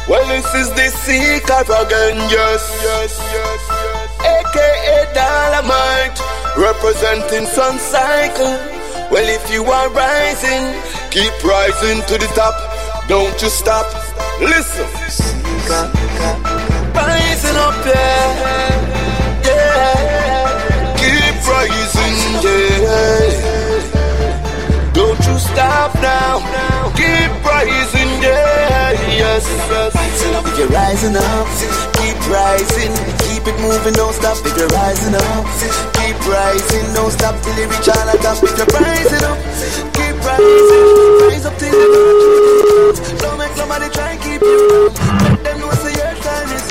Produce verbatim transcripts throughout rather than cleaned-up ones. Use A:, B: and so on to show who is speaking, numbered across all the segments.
A: Well, this is the Seeker again, yes, yes, yes, yes. A K A Dolomite, representing Sun Cycle. Well, if you are rising, keep rising to the top. Don't you stop. Listen. Seeker, rising up, yeah, yeah. Keep rising, yeah. Don't you stop now. Keep rising, yeah, yes, yes. If you're rising up, keep rising. Keep it moving, don't stop. If you're rising up, keep rising, don't stop till you reach all the top. If you're rising up, keep rising. Rise up till you reach. Don't make nobody try and keep you down. Let them know so your time is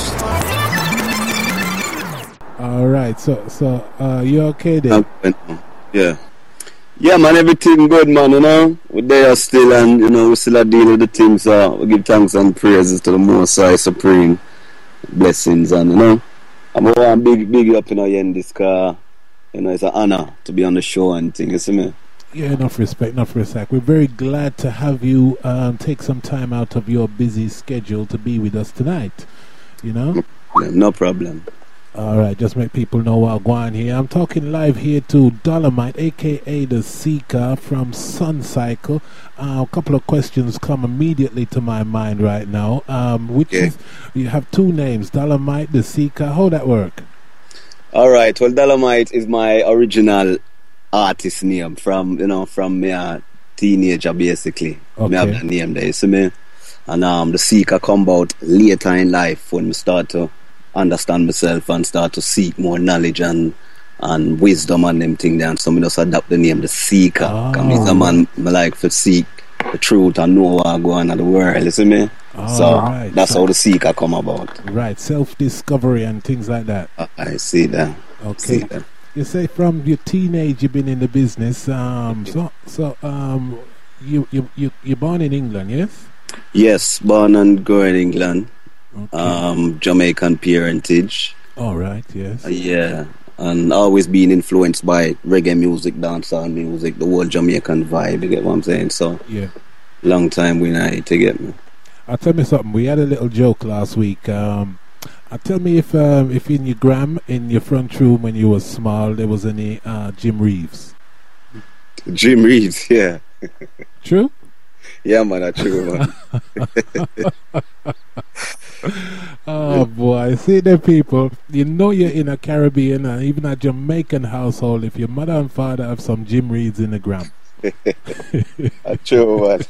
A: now.
B: All right, so so uh, you okay then?
C: Yeah. Yeah, man, everything good, man, you know. We're there still, and, you know, we still are dealing with the things, so we give thanks and praises to the Most High Supreme blessings, and, you know, I'm going to big, big up, you know, in this car. You know, it's an honor to be on the show and things, you see me?
B: Yeah, enough respect, enough respect. We're very glad to have you um, take some time out of your busy schedule to be with us tonight, you know?
C: Yeah, no problem.
B: All right, just make people know what I'm going here. I'm talking live here to Dolomite, a k a the Seeker from Sun Cycle. Uh, a couple of questions come immediately to my mind right now. Um, which
C: yeah.
B: is, you have two names, Dolomite, the Seeker. How that work?
C: All right, well, Dolomite is my original artist name from, you know, from me a teenager, basically.
B: Okay.
C: Me have that name there, you see me? And um, the Seeker come about later in life when we start to understand myself and start to seek more knowledge and and wisdom and them thing there, and so I just adopt the name the Seeker.
B: Oh.
C: Because me a man I like to seek the truth and know what go on in the world, you see me?
B: Oh,
C: so
B: right.
C: that's
B: so,
C: how the Seeker come about.
B: Right, self-discovery and things like that.
C: Uh, I see that.
B: Okay.
C: See that.
B: You say from your teenage you've been in the business. Um, so so um, you you you you're born in England, yes?
C: Yes, born and grew in England.
B: Okay.
C: Um, Jamaican parentage.
B: All right, yes.
C: Uh, yeah, and always being influenced by reggae music, dancehall music, the whole Jamaican vibe. You get what I'm saying? So
B: yeah,
C: long time we not to get me.
B: I'll tell me something. We had a little joke last week. Um, uh, tell me if um, if in your gram in your front room when you were small there was any uh, Jim Reeves.
C: Jim Reeves, yeah.
B: True.
C: Yeah, man, that's true, man.
B: Oh boy, see the people. You know you're in a Caribbean and even a Jamaican household if your mother and father have some Jim Reeves in the gram.
C: That's true, man.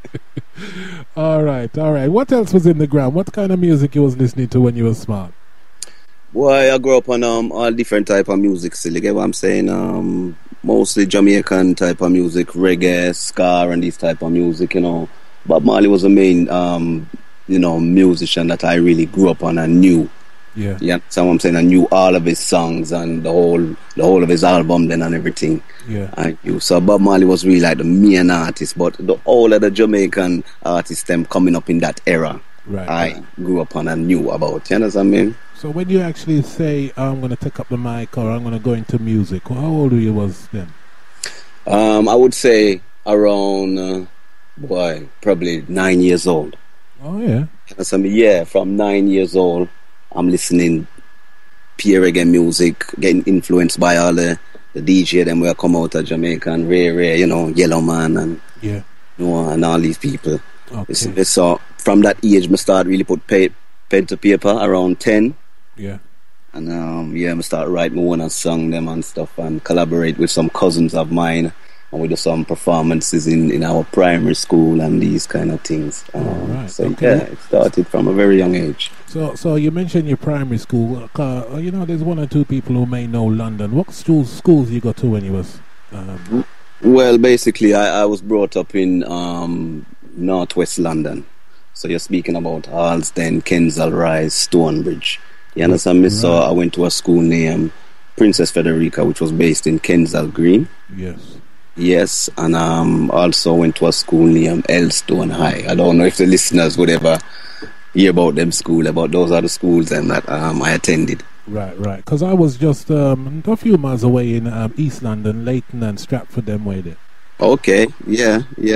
B: All right, all right. What else was in the gram? What kind of music you was listening to when you were small?
C: Boy, I grew up on um, all different type of music. Still, you get what I'm saying? Um, mostly Jamaican type of music, reggae, ska, and this type of music. You know, Bob Marley was the main, um, you know, musician that I really grew up on and knew.
B: Yeah,
C: yeah. So I'm saying I knew all of his songs and the whole, the whole of his album then and everything.
B: Yeah,
C: I knew. So Bob Marley was really like the main artist, but the all of the Jamaican artists them coming up in that era.
B: Right,
C: I
B: right.
C: grew up on and knew about. You understand me?
B: So when you actually say I'm going to take up the mic or I'm going to go into music, how old were you was then?
C: Um, I would say around, uh, boy, probably nine years old.
B: Oh yeah.
C: So, yeah, from nine years old, I'm listening pure reggae music, getting influenced by all the, the D J them who come out of Jamaica and Ray Ray, you know, Yellow Man and
B: yeah,
C: you know, and all these people.
B: Okay.
C: So from that age, I start really put pay, pen to paper around ten.
B: Yeah.
C: And um, yeah, I start write my own and song them and stuff and collaborate with some cousins of mine and we do some performances in, in our primary school and these kind of things. Um,
B: All right.
C: So
B: Okay.
C: yeah, it started from a very young age.
B: So so you mentioned your primary school. Uh, you know, there's one or two people who may know London. What schools schools you go to when you was? Um...
C: Well, basically, I, I was brought up in um, northwest London. So you're speaking about Harlesden, Kensal Rise, Stonebridge. You understand me? Right. So I went to a school named Princess Frederica, which was based in Kensal Green.
B: Yes.
C: Yes, and um, also went to a school named Elstone High. I don't know if the listeners would ever hear about them school, about those are the schools and that um, I attended.
B: Right, right. Because I was just um, a few miles away in um, East London, Leighton and Stratford, them way there.
C: Okay, yeah, yeah.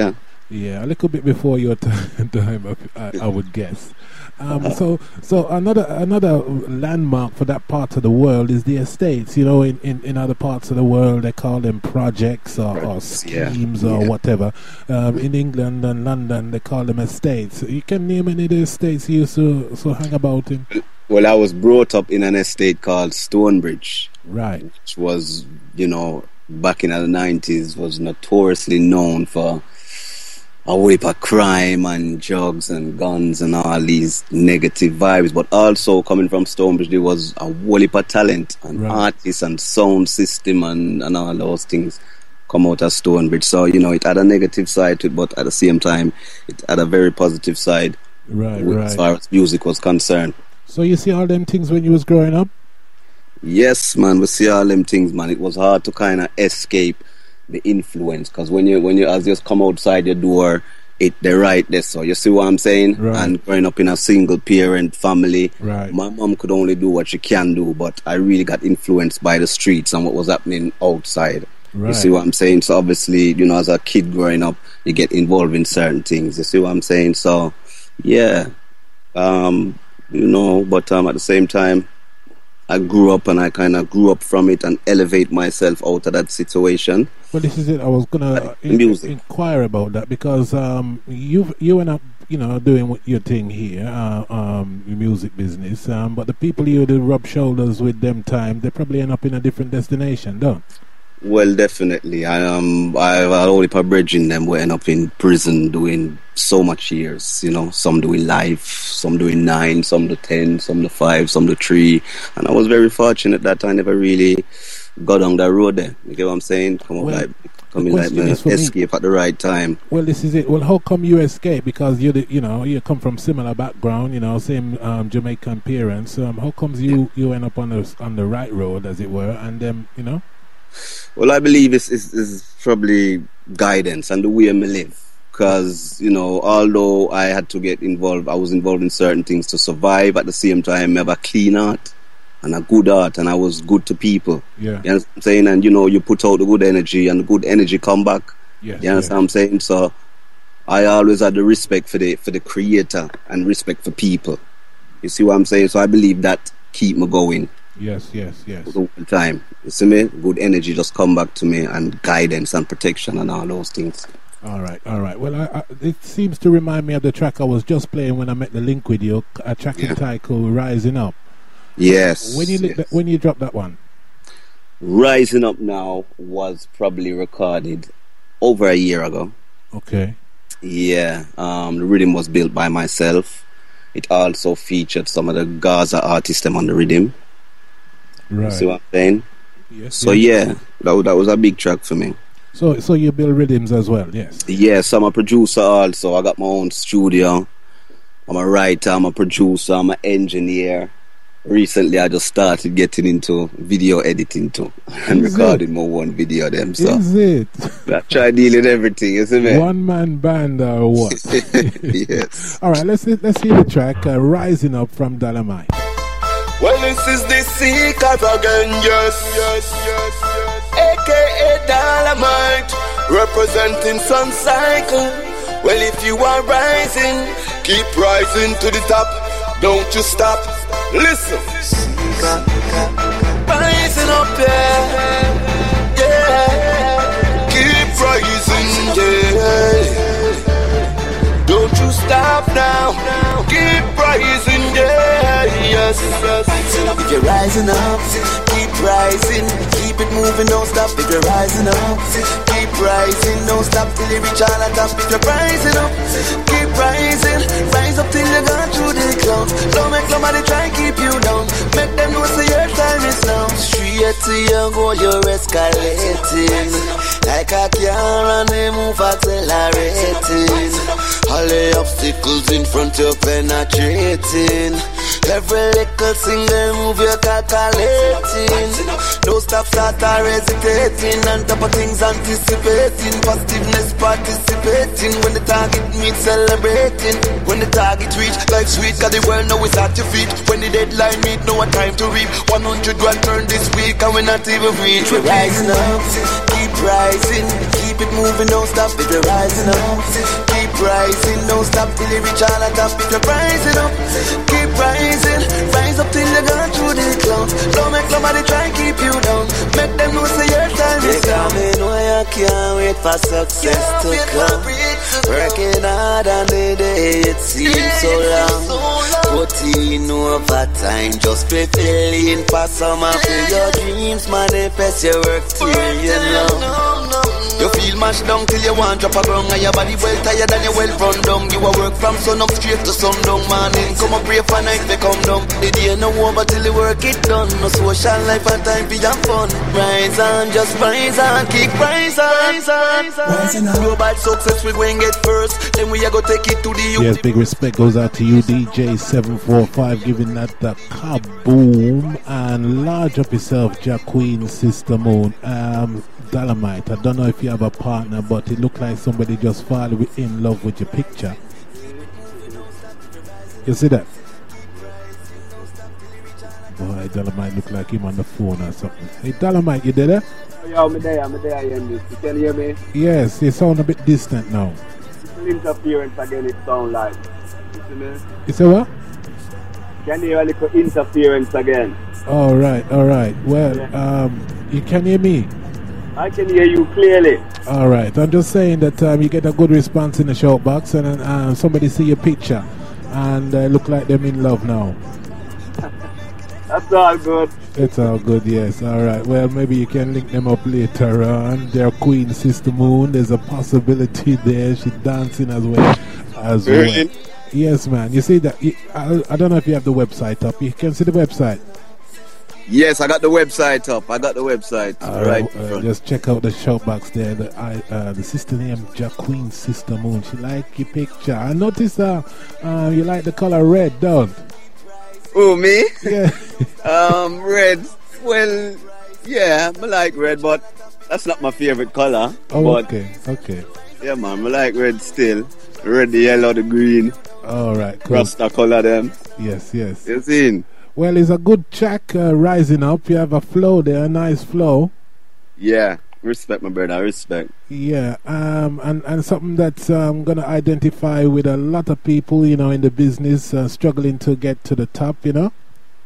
B: Yeah, a little bit before your time, time I, I would guess. Um, so, so another another landmark for that part of the world is the estates. You know, in, in, in other parts of the world, they call them projects or, or schemes yeah. or yeah. whatever. Um, in England and London, they call them estates. You can name any of the estates you used to so hang about in?
C: Well, I was brought up in an estate called Stonebridge.
B: Right.
C: Which was, you know, back in the nineties, was notoriously known for a whole heap of crime and drugs and guns and all these negative vibes. But also coming from Stonebridge, there was a whole heap of talent and right. artists and sound system and, and all those things come out of Stonebridge. So, you know, it had a negative side to it, but at the same time, it had a very positive side
B: right,
C: with,
B: right.
C: as far as music was concerned.
B: So you see all them things when you was growing up?
C: Yes, man, we see all them things, man. It was hard to kind of escape the influence, because when you when you as just come outside your door, it they're right there. So you see what I'm saying?
B: Right.
C: And growing up in a single parent family,
B: right.
C: my mom could only do what she can do, but I really got influenced by the streets and what was happening outside. Right. You see what I'm saying? So obviously, you know, as a kid growing up, you get involved in certain things. You see what I'm saying? So yeah, um, you know, but um, at the same time, I grew up and I kind of grew up from it and elevate myself out of that situation.
B: Well, this is it. I was gonna in, inquire about that because um, you you went up, you know, doing your thing here, uh, um, your music business. Um, but the people you do rub shoulders with them time, they probably end up in a different destination, don't?
C: Well, definitely. I um, I've only per bridging them we end up in prison doing so much years. You know, some doing life, some doing nine, some do ten, some do five, some do three. And I was very fortunate that I never really got on that road there. You get what I'm saying? Come
B: well,
C: like, come in like me, escape me. At the right time.
B: Well, this is it. Well, how come you escape? Because you, you know, you come from similar background. You know, same um, Jamaican parents. Um, how comes you yeah. you end up on the on the right road, as it were, and then you know?
C: Well, I believe it's, it's, it's probably guidance and the way I live. Because, you know, although I had to get involved, I was involved in certain things to survive. At the same time, I have a clean heart and a good heart, and I was good to people.
B: Yeah.
C: You understand what I'm saying? And, you know, you put out the good energy, and the good energy come back.
B: Yes,
C: you understand
B: yes.
C: what I'm saying? So I always had the respect for the for the creator and respect for people. You see what I'm saying? So I believe that keep me going.
B: Yes, yes, yes.
C: All the time. You see me? Good energy just come back to me, and guidance and protection and all those things.
B: All right, all right. Well, I, I, it seems to remind me of the track I was just playing when I met the link with you, a track yeah. entitled Rising Up.
C: Yes.
B: When you
C: yes.
B: that, when you dropped that one?
C: Rising Up now was probably recorded over a year ago.
B: Okay.
C: Yeah. Um, the rhythm was built by myself. It also featured some of the Gaza artists them on the rhythm.
B: Right.
C: You see what I'm saying?
B: Yes.
C: So
B: yes.
C: yeah, that, that was a big track for me.
B: So so you build rhythms as well, yes?
C: Yes, I'm a producer also. I got my own studio. I'm a writer, I'm a producer, I'm an engineer. Recently I just started getting into video editing too. And
B: Is
C: recording
B: it?
C: my one video them. So
B: Is it?
C: I try dealing everything, you see me?
B: One man band or what?
C: Yes.
B: Alright, let's let's hear the track uh, Rising Up from Dolomite.
A: Well, this is the Seekers again, yes, yes, yes, yes. A K A Dolomite, representing Sun Cycle. Well, if you are rising, keep rising to the top. Don't you stop. Listen. Rising up, yeah, yeah. Keep rising, yeah. Don't you stop now. Keep rising, yeah, yes, yes. If you're rising up, keep rising. Keep it moving, don't stop. If you're rising up, keep rising, don't stop till you reach all the top. If you're rising up, keep rising. Rise up till you gone through the clouds. Don't make nobody try and keep you down. Make them know so your time is now. Straight to your goal, you're escalating. Like a car and they move accelerating. All the obstacles in front you're penetrating. Every little single move you're calculating. No stop, start or hesitating. On top of things anticipating. Positiveness participating. When the target meets celebrating. When the target reach, life sweet. Cause the world know it's at your feet. When the deadline meet, no one time to reap. one hundred grand turn this week and we're not even reach. We're rising up, keep rising, keep it moving, don't stop it, you're rising up. Keep rising, don't stop till you reach all the top, if you're rising up. Keep rising, rise up till you gone through the clouds. Don't make nobody try and keep you down. Make them know say your time is down. They know you can't wait for success to come. Working hard and the day it seems so long. Put in overtime, just preparing for summer. For your dreams manifest, your work till you know. You feel mashed down till you want drop a ground, and your body well tired and you well run down. You a work from sun up straight to sundown. Morning come up pray for night they come down. The day no over till the work it done. No social life and time for your fun. Rise on, just rise on, keep rise on, rise on. Global success we going get first, then we are go take it to the youth.
B: Yes, big respect goes out to you, D J seven four five, giving that the kaboom, and large up yourself, Jack Queen, Sister Moon. Um, Dolomite, I don't know if you have a partner, but it looked like somebody just fell in love with your picture. You see that? Boy, Dolomite look like him on the phone or something. Hey, Dolomite, you there?
D: Yo, I'm there, I'm there, you can hear me?
B: Yes, you sound a bit distant now.
D: It's an interference again, it sound like. You see me?
B: You say what?
D: Can you hear a little interference again?
B: All right, all right. Well,
D: yeah.
B: um, you can hear me?
D: I can hear you clearly.
B: All right. I'm just saying that um, you get a good response in the shout box, and uh, somebody see your picture and uh, look like them in love now.
D: That's all good.
B: It's all good, yes. All right. Well, maybe you can link them up later on. Their Queen, Sister Moon. There's a possibility there. She's dancing as well. As well. Yes, man. You see that? I, I don't know if you have the website up. You can see the website.
C: Yes, I got the website up. I got the website.
B: All
C: right.
B: Uh, just check out the shout box there. The, I, uh, the sister name, Jacqueline Sister Moon. She like your picture. I noticed uh, uh, you like the color red, don't?
C: Oh, me?
B: Yeah.
C: um, red. Well, yeah, I like red, but that's not my favorite color.
B: Oh, okay, okay.
C: Yeah, man, I like red still. Red, the yellow, the green.
B: All right, cool.
C: Rasta color them.
B: Yes, yes.
C: You seen?
B: Well, it's a good track uh, rising up. You have a flow there, a nice flow.
C: Yeah, respect, my brother, respect.
B: Yeah, um, and, and something that I'm um, going to identify with a lot of people, you know, in the business, uh, struggling to get to the top, you know?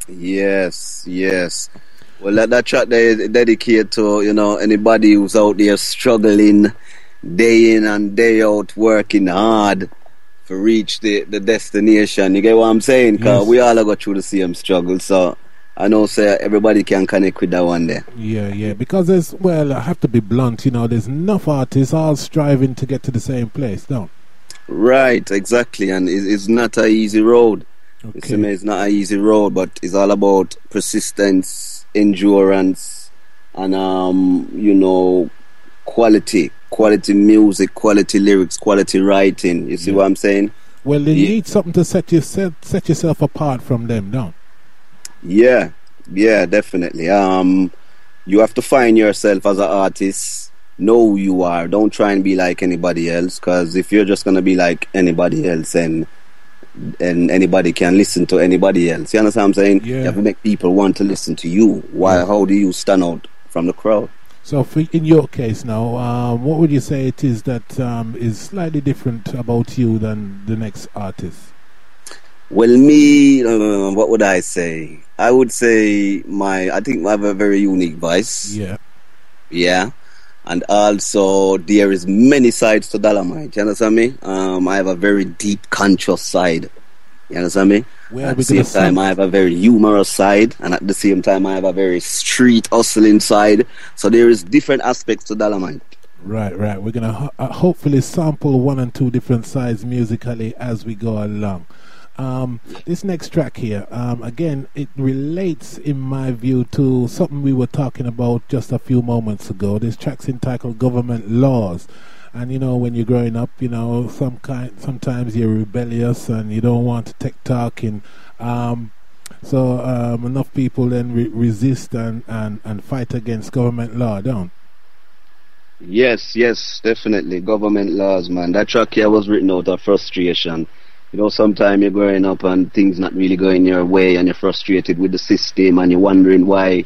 C: Yes, yes. Well, that, that track there is dedicated to, you know, anybody who's out there struggling day in and day out, working hard to reach the, the destination. You get what I'm saying? Because yes. we all go through the same struggle, so I know say everybody can connect with that one there.
B: Yeah, yeah, because there's, well, I have to be blunt, you know, there's enough artists all striving to get to the same place, don't?
C: Right, exactly, and it's, it's not an easy road. Okay. Me, it's not an easy road, but it's all about persistence, endurance, and, um, you know, quality. Quality music, quality lyrics, quality writing. You see yeah. what I'm saying?
B: Well, you
C: yeah.
B: need something to set yourself set yourself apart from them, don't?
C: Yeah, yeah, definitely. Um, you have to find yourself as an artist. Know who you are. Don't try and be like anybody else. Because if you're just gonna be like anybody else, and and anybody can listen to anybody else, you understand what I'm saying?
B: Yeah.
C: You have to make people want to listen to you. Why? Yeah. How do you stand out from the crowd?
B: So, for, in your case now, um, what would you say it is that um, is slightly different about you than the next artist?
C: Well, me, uh, what would I say? I would say my, I think I have a very unique voice.
B: Yeah.
C: Yeah. And also, there is many sides to Dolomite. You understand me? Um, I have a very deep, conscious side. You understand me?
B: Where
C: at the same time, I have a very humorous side, and at the same time, I have a very street hustling side. So there is different aspects to Dolomite.
B: Right, right. We're gonna ho- uh, hopefully sample one and two different sides musically as we go along. Um, this next track here, um, again, it relates, in my view, to something we were talking about just a few moments ago. This track's entitled "Government Laws." And you know, when you're growing up, you know, some kind, sometimes you're rebellious and you don't want to take talking. Um, so um, enough people then re- resist and, and, and fight against government law, don't?
C: Yes, yes, definitely. Government laws, man. That track here was written out of frustration. You know, sometimes you're growing up and things not really going your way and you're frustrated with the system and you're wondering why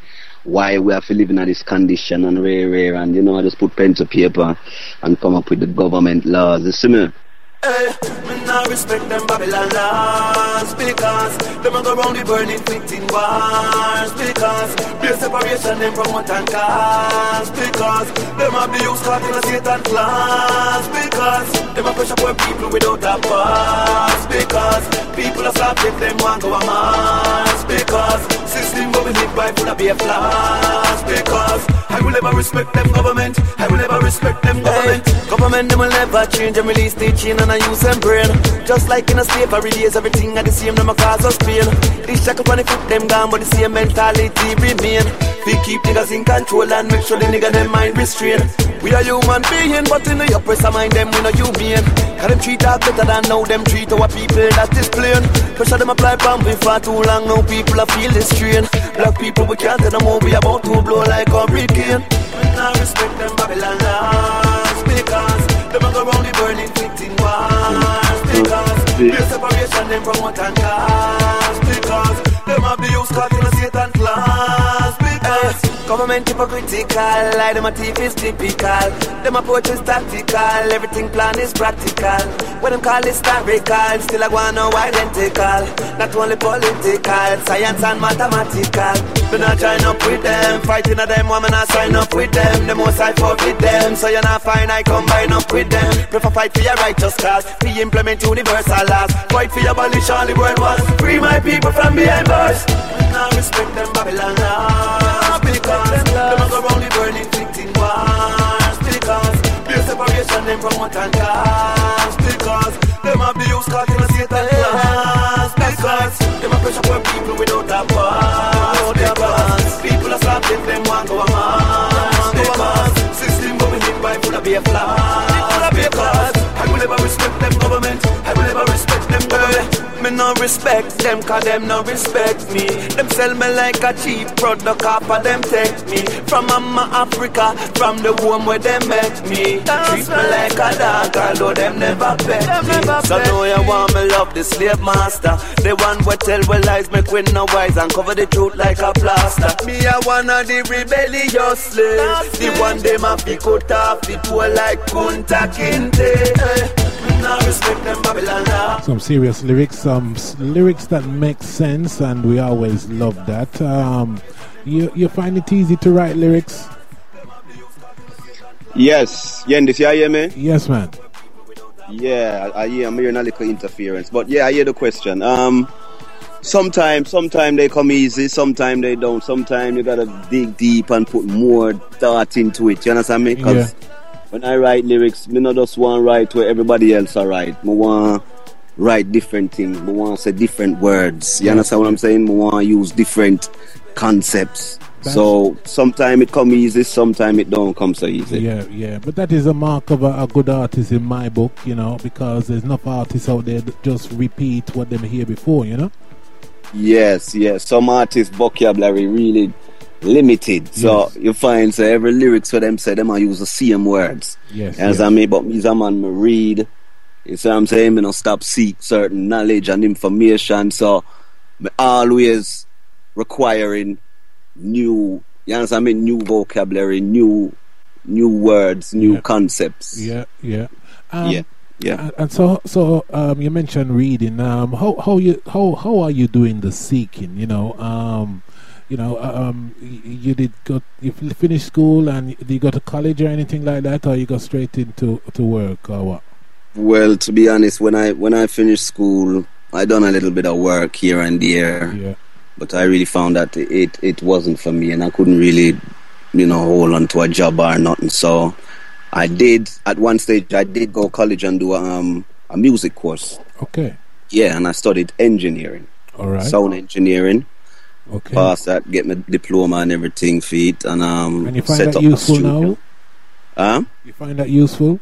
C: why we have to live in this condition and rare, rare, and you know, I just put pen to paper and come up with the government laws. You see me?
A: Hey, me not respect them Babylon laws because them a go round the burning fifteen wars because be a separation them from what and cause because them a be used caught in a Satan class because them a pressure poor people without a pass because people are soft if them want go a mass because system moving hit by full of be a flaws because I will never respect them government I will never respect them government hey, government them will never change and release teaching and I use them brain just like in a slavery days everything at the same them a cause us pain this shackle on the foot them gone but the same mentality remain we keep niggas in control and make sure the nigga them mind restrained we are human being but in the oppressor mind them we no human cause them treat us better than now them treat our people that is plain pressure them apply bomb we for too long now people are feel this strain black people we can't tell them how we about to blow like a hurricane we not respect them Babylon laws because them a go round the burning fifteen wars because be a separation them from what and cause because them a be used caught in a Satan class because government hypocritical like them a thief is typical them approach is tactical everything plan is practical when them call historical still a go on no identical not only political science and mathematical we not join up with them fighting at them woman I sign up with them the most I fought with them so you're not fine I combine up with them prefer fight for your righteous cause we implement universal laws fight for your abolish all the world wars free my people from behind bars we not respect them Babylon laws because them a go round the burning fifteen wars because be a separation them from what and cause because them a be used caught in a Satan class because them a pressure poor people without a pass because people are slapped if them want go a mass because system moving hit by full of be a flaw because I will never respect them government I will never respect them government me no respect them cause them no respect me them sell me like a cheap product off of them take me from mama Africa from the home where them met me treat me like a dog although them never pet me so know you want me love the slave master the one who tell we lies make we no wise and cover the truth like a plaster me a one of the rebellious slaves the one them a pick out off the poor like Kunta Kinte I respect them Babylon law.
B: Some serious lyrics, some s- lyrics that make sense, and we always love that. Um, you you find it easy to write lyrics?
C: Yes. Yendis, you hear me?
B: Yes, man.
C: Yeah, I, I hear I'm hearing a little interference. But yeah, I hear the question. Um sometimes sometimes they come easy, sometimes they don't. Sometimes you gotta dig deep and put more thought into it. You understand me? 'Cause
B: Yeah.
C: when I write lyrics, me not just want to write where everybody else are write. I want to write different things. I want to say different words. You
B: Yeah.
C: understand what I'm saying? I want to use different concepts.
B: That's-
C: So sometimes it come easy, sometimes it don't come so easy.
B: Yeah, yeah. But that is a mark of a, a good artist in my book, you know, because there's enough artists out there that just repeat what them hear before, you know?
C: Yes, yes. Some artists' vocabulary really limited. So
B: Yes.
C: you find so every lyrics for them say them I use the same words.
B: Yes.
C: As
B: yes.
C: I mean, but me as a man me read. You see what I'm saying? Me no stop seek certain knowledge and information. So me always requiring new, you understand me? New vocabulary, new new words, new
B: Yeah.
C: concepts.
B: Yeah, yeah. Um,
C: Yeah. Yeah.
B: And, and so, so um, you mentioned reading. Um, how how you how how are you doing the seeking? You know, um, you know, um, you, you did go, you finished school and did you go to college or anything like that, or you go straight into to work or what?
C: Well, to be honest, when I when I finished school, I done a little bit of work here and there.
B: Yeah,
C: But I really found that it it wasn't for me, and I couldn't really, you know, hold on to a job or nothing. So I did at one stage. I did go college and do um a music course.
B: okay,
C: Yeah, and I studied engineering,
B: all right,
C: sound engineering.
B: okay.
C: Passed that, get my diploma and everything for it, and um.
B: And you find
C: set
B: that
C: up a
B: useful
C: studio.
B: now?
C: Huh?
B: You find that useful?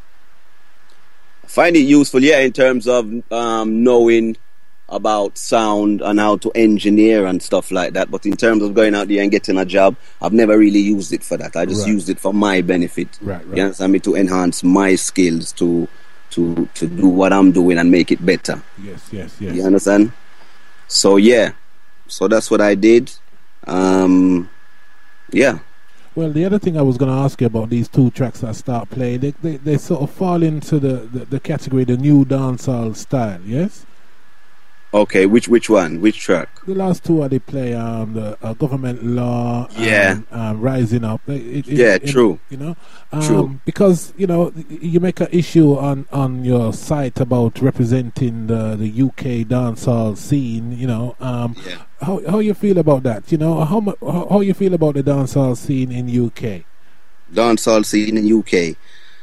C: Find it useful, yeah, in terms of um knowing about sound and how to engineer and stuff like that. But in terms of going out there and getting a job, I've never really used it for that. I just
B: Right.
C: used it for my benefit.
B: Right, right.
C: You understand me? To enhance my skills, to to to do what I'm doing and make it better.
B: Yes, yes, yes.
C: You understand? So yeah, so that's what I did. Um, Yeah.
B: Well, the other thing I was going to ask you about these two tracks that I start playing, they, they, they sort of fall into the, the, the category, the new dancehall style, yes?
C: Okay, which which one? Which track?
B: The last two are they play um, the uh, Government Law,
C: Yeah.
B: and, um, Rising Up. It, it,
C: Yeah,
B: it,
C: true.
B: You know, um,
C: True.
B: because you know you make an issue on, on your site about representing the, the U K dancehall scene. You know, um,
C: Yeah.
B: how how you feel about that? You know, how mu- how, how you feel about the dancehall scene in U K?
C: Dancehall scene in U K.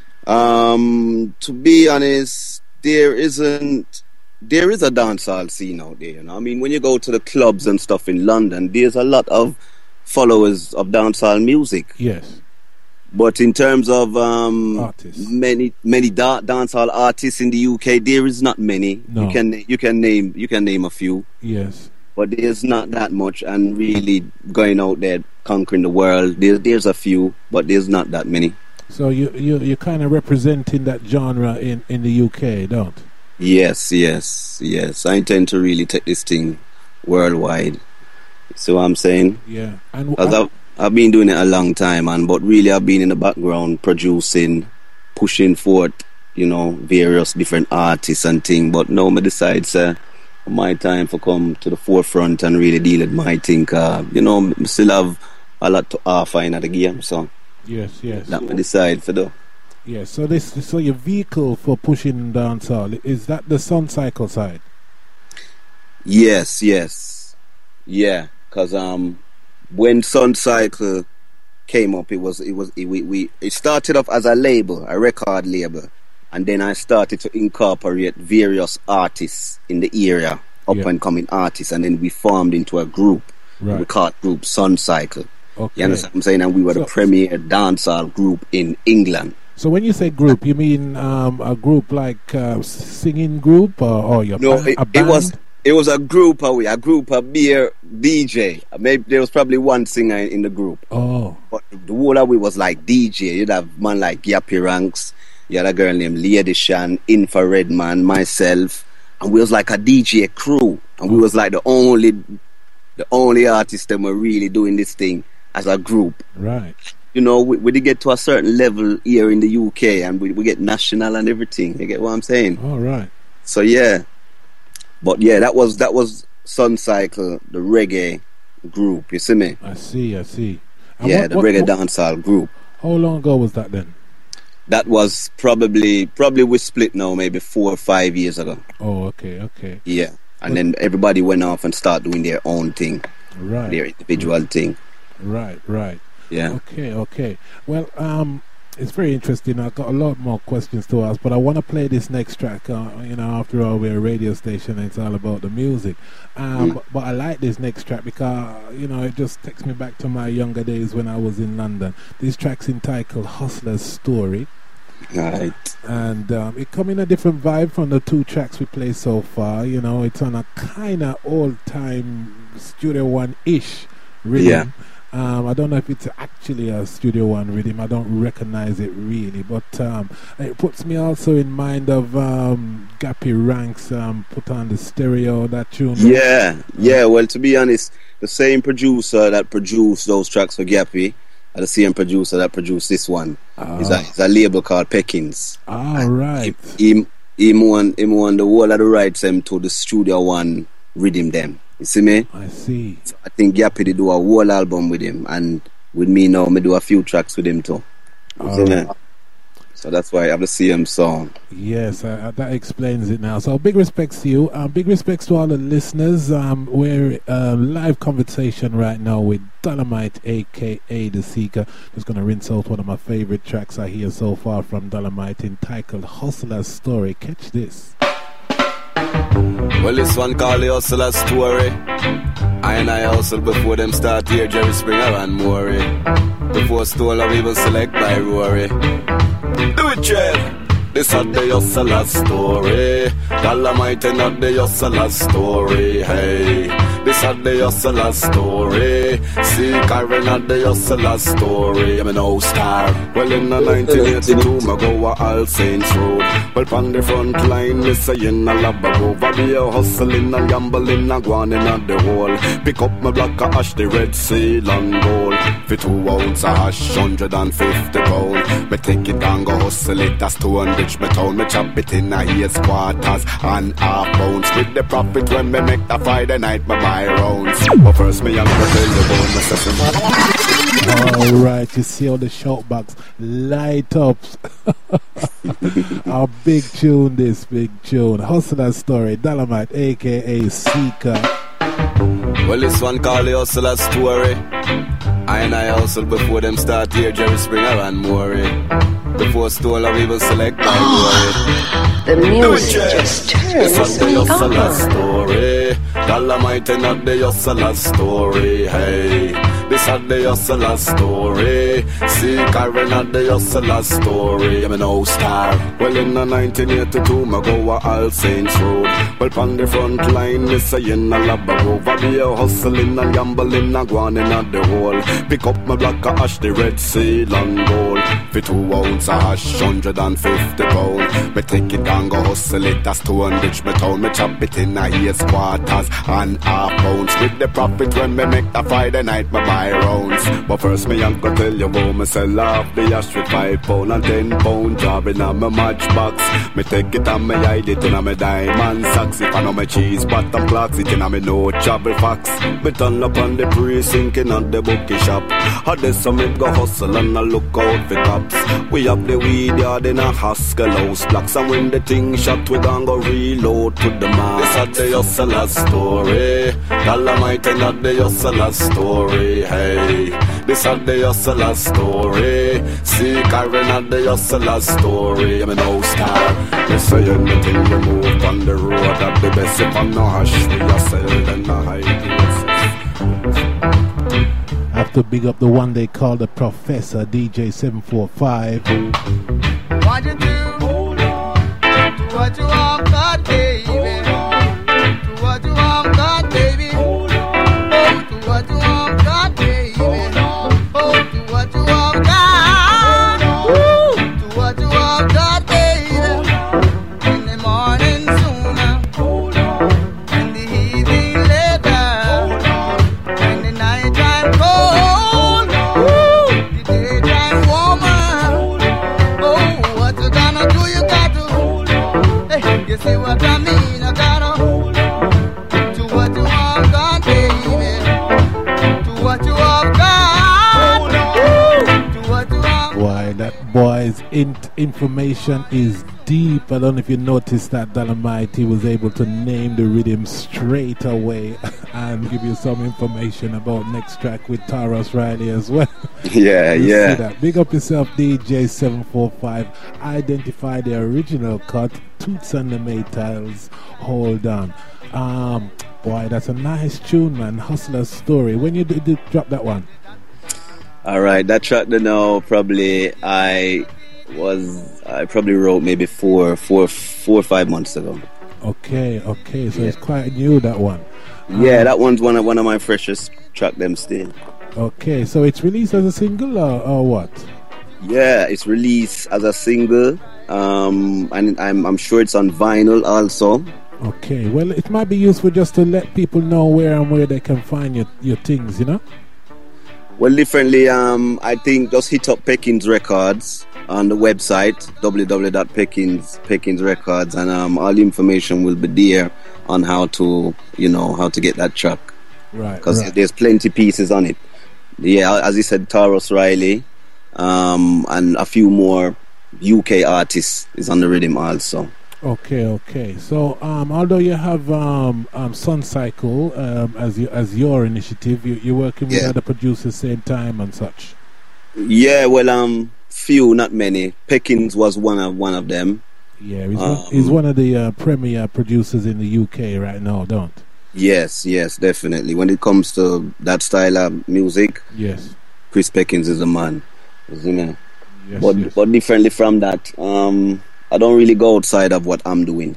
C: Um, to be honest, there isn't. There is a dancehall scene out there, you know. I mean, when you go to the clubs and stuff in London, there's a lot of followers of dancehall music.
B: Yes.
C: But in terms of um,
B: Artists.
C: many many da- dancehall artists in the U K, there is not many.
B: No.
C: You can you can name you can name a few,
B: Yes.
C: but there's not that much. And really going out there conquering the world, there, there's a few, but there's not that many.
B: So you you you're kind of representing that genre in, in the U K, don't?
C: Yes, yes, yes. I intend to really take this thing worldwide. See what I'm saying?
B: Yeah. And
C: Because I've, I've been doing it a long time, man, but really I've been in the background producing, pushing forth, you know, various different artists and things. But now I decide, uh, my time for come to the forefront and really deal with my thing. Uh, you know, I still have a lot to offer in the game, so
B: yes, yes.
C: that I decide for do.
B: Yes, so this so your vehicle for pushing dancehall, is that the Sun Cycle side?
C: Yes, yes, yeah. Cause um, when Sun Cycle came up, it was it was it, we we it started off as a label, a record label, and then I started to incorporate various artists in the area, up
B: Yeah.
C: and coming artists, and then we formed into a group.
B: Right.
C: We called group Sun Cycle.
B: Okay.
C: You understand what I'm saying? And we were
B: So-
C: the premier dancehall group in England.
B: So when you say group, you mean um, a group like uh, singing group or, or your
C: No,
B: ba-
C: it,
B: a
C: it
B: band?
C: was it was a group of we, a group of beer D J. Maybe there was probably one singer in, in the group,
B: Oh,
C: but the whole of we was like D J. You'd have man like Yappy Ranks, you had a girl named Lady Shan, Infrared Man, myself, and we was like a D J crew, and we was like the only the only artists that were really doing this thing as a group.
B: right.
C: You know, we, we did get to a certain level here in the U K, and we, we get national and everything. You get what I'm saying?
B: All right.
C: So yeah, but yeah, that was that was Sun Cycle, the reggae group. You see me?
B: I see, I see. And
C: Yeah,
B: what-
C: the
B: what-
C: reggae
B: what-
C: dancehall group.
B: How long ago was that then?
C: That was probably probably we split now, maybe four or five years ago.
B: Oh, okay, okay.
C: Yeah, and then everybody went off and started doing their own thing,
B: Right.
C: their individual thing.
B: Right, right.
C: Yeah.
B: Okay, okay. Well, um, it's very interesting. I've got a lot more questions to ask, but I want to play this next track. Uh, you know, after all, we're a radio station and it's all about the music. Um,
C: Mm.
B: but, but I like this next track because, you know, it just takes me back to my younger days when I was in London. This track's entitled Hustler's Story.
C: Right.
B: And um, it come in a different vibe from the two tracks we played so far. You know, it's on a kind of old-time Studio One-ish rhythm.
C: Yeah.
B: Um, I don't know if it's actually a Studio One rhythm. I don't recognize it really, but um, it puts me also in mind of um, Gappy Ranks um, Put on the Stereo, that tune.
C: Yeah, yeah. Well, to be honest, the same producer that produced those tracks for Gappy, and the same producer that produced this one,
B: Ah.
C: is a, is a label called Peckins.
B: Ah, right.
C: Him, him won, him won the whole of the rights them to the Studio One rhythm them. You see me?
B: I see.
C: So I think Gappy did do a whole album with him, and with me now, me do a few tracks with him too. You see me? So that's why I have the same song.
B: Yes, uh, that explains it now. So big respects to you. Um, big respects to all the listeners. Um, we're uh, live conversation right now with Dolomite, aka The Seeker. Just gonna rinse out one of my favorite tracks I hear so far from Dolomite, entitled Hustler's Story. Catch this.
C: Well, this one called the Hustler's Story. I and I hustle before them start here, Jerry Springer and Maury. Before Stone Love even select by Rory. Do it, Trev. This is the Hustler's Story. Dolomite not the Hustler's Story. Hey,
E: This is the hustler story. See Karen at the hustler story. I'm an old star. Well, in the nineteen eighty-two, I go a All Saints Road. Well, on the front line, me saying I love a over. Be a hustling and gambling and going in at the hole. Pick up my block of ash, the red seal and gold. For two ounce of hash, one hundred fifty pound. Me take it and go hustle it, that's two hundred me town. Me chop it in a eight quarters and half pounds. With the profit when me make the Friday night, me buy rounds. But first me young to tell you about my sesame.
B: Alright, you see how the shout box light up. Our big tune, this big tune. Hustler Story, Dolomite, aka Seeker.
E: Well, this one called the Hustler Story. I and I hustle before them start here, Jerry Springer and Maury. Before Stole of Evil select by
F: oh, the music just turns me on.
E: The story, Dolomite not the hustler story, hey. This is the hustler story. See Karen at the hustler story. I'm an old star. Well, in the nineteen eighty-two, I go a All Saints Road. Well, on the front line, me saying I love a over. Be a hustling and gambling and going in at the hole. Pick up my block of ash, the red seal and gold. For two ounce of hash, one hundred fifty pound. Me take it and go hustle it, that's two hundred me town. Me chop it in a eight quarters and half pounds. With the profit when me make the Friday night, my buy rounds. But first me young go tell you how me sell off the ash with five pound and ten pound. Job in a me matchbox. Me take it and me hide it in a me diamond socks. If I know me cheese bottom clocks, it in a me no trouble fox. Me turn up on the precinct in on the bookie shop. How this so me go hustle and I look out for cops. We have the weed yard in a Haskell house blocks. And when the thing shot we gon' go reload to the max. This is the hustler story. Dolomite not the hustler story, hey. This is the hustler story. See Karen at the hustler story. I'm an old star. Me say anything you move on the road at the best. If I'm no hash, we are selling a high places.
B: I have to big up the one they call the Professor, D J seven four five.
G: What you do? Hold on to what you want, God, baby. To what you want, God, baby. Hold on to what you want, God, baby. Oh, to what you want, God. To what you want, God, baby. In the morning sooner, in the evening later, in the night time cold, the daytime warmer. Oh, what you gonna do? You got to. Hey, you see what I mean? I gotta to what you want, God, baby. To what you want, God. To what you want.
B: Why, that boy's int information is deep. I don't know if you noticed that Dolomite, he was able to name the rhythm straight away and give you some information about next track with Tarrus Riley as well.
C: Yeah,
B: You
C: yeah.
B: see that. Big up yourself, D J seven four five. Identify the original cut, Toots and the Maytals. Hold on. Um, boy, that's a nice tune, man. Hustler Story. When you did, did drop that one?
C: All right, that track that now probably I was I probably wrote maybe four, four, four or five months ago.
B: Okay, okay. So
C: Yeah.
B: it's quite new, that one.
C: Yeah,
B: Um,
C: that one's one of one of my freshest track them still.
B: Okay, so it's released as a single or, or what?
C: Yeah, it's released as a single, um, and I'm I'm sure it's on vinyl also.
B: Okay, well, it might be useful just to let people know where and where they can find your, your things, you know?
C: Well, differently, um, I think just hit up Peckins Records on the website w w w dot peckins peckins records, and um, all the information will be there on how to, you know, how to get that track.
B: Right,
C: Because
B: right.
C: there's plenty pieces on it. Yeah, as you said, Tarrus Riley, um, and a few more U K artists is on the rhythm also.
B: Okay, okay. So, um, although you have um, um, Sun Cycle um, as you, as your initiative, you, you're working with
C: Yeah.
B: other producers same time and such.
C: Yeah, well, um, few, not many. Peckins was one of one of them.
B: Yeah, he's,
C: Um,
B: one, he's one of the uh, premier producers in the U K right now, don't?
C: Yes, yes, definitely. When it comes to that style of music,
B: Yes.
C: Chris Peckins is a man. You know.
B: Yes,
C: But
B: yes.
C: but differently from that, um, I don't really go outside of what I'm doing.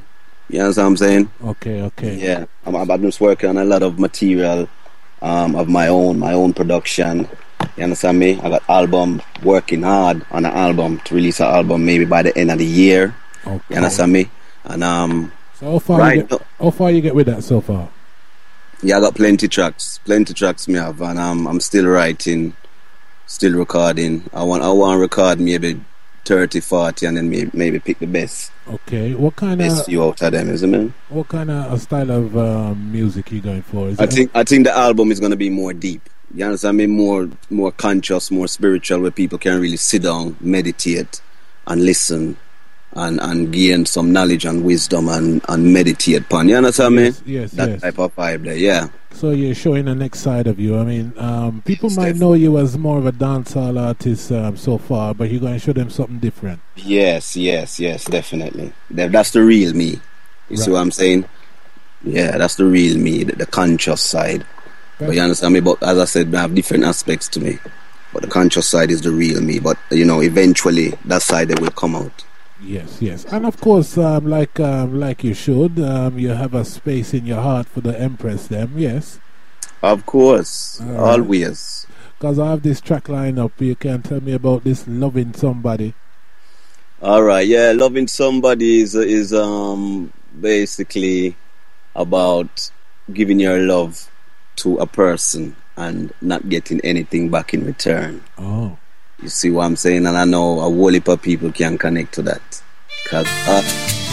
C: You understand what I'm saying?
B: Okay, okay.
C: Yeah, I'm, I'm just working on a lot of material um, of my own, my own production. You understand me? I got album, working hard on an album to release an album maybe by the end of the year.
B: Okay.
C: You understand me? And um,
B: so how far
C: right
B: you get, how far you get with that so far?
C: Yeah, I got plenty tracks, plenty tracks me have, and um, I'm still writing, still recording. I want, I want to record maybe thirty, forty, and then maybe, maybe pick the best.
B: Okay, what kind of
C: best few out of them, isn't it?
B: What kind of a style of um, music you going for? Is
C: I
B: it
C: think, I think the album is gonna be more deep. You understand me? More, more conscious, more spiritual, where people can really sit down, meditate, and listen. And, and gain some knowledge and wisdom and, and meditate upon. You understand
B: yes,
C: me?
B: Yes,
C: that
B: yes.
C: type of vibe there, yeah.
B: So you're showing the next side of you. I mean, um, people
C: Yes,
B: might
C: definitely.
B: know you as more of a dancehall artist um, so far, but you're going to show them something different.
C: Yes, yes, yes, definitely. That, that's the real me. You see
B: Right.
C: what I'm saying? Yeah, that's the real me, the, the conscious side. But you understand me? But as I said, I have different aspects to me. But the conscious side is the real me. But, you know, eventually that side that will come out.
B: Yes, yes. And of course, um, like um, like you should, um, you have a space in your heart for the Empress them, yes?
C: Of course,
B: All right.
C: always.
B: Because I have this track line up. You can tell me about this Loving Somebody.
C: All right, yeah, loving somebody is is um basically about giving your love to a person and not getting anything back in return.
B: Oh.
C: You see what I'm saying? And I know a whole heap of people can connect to that. Cause uh,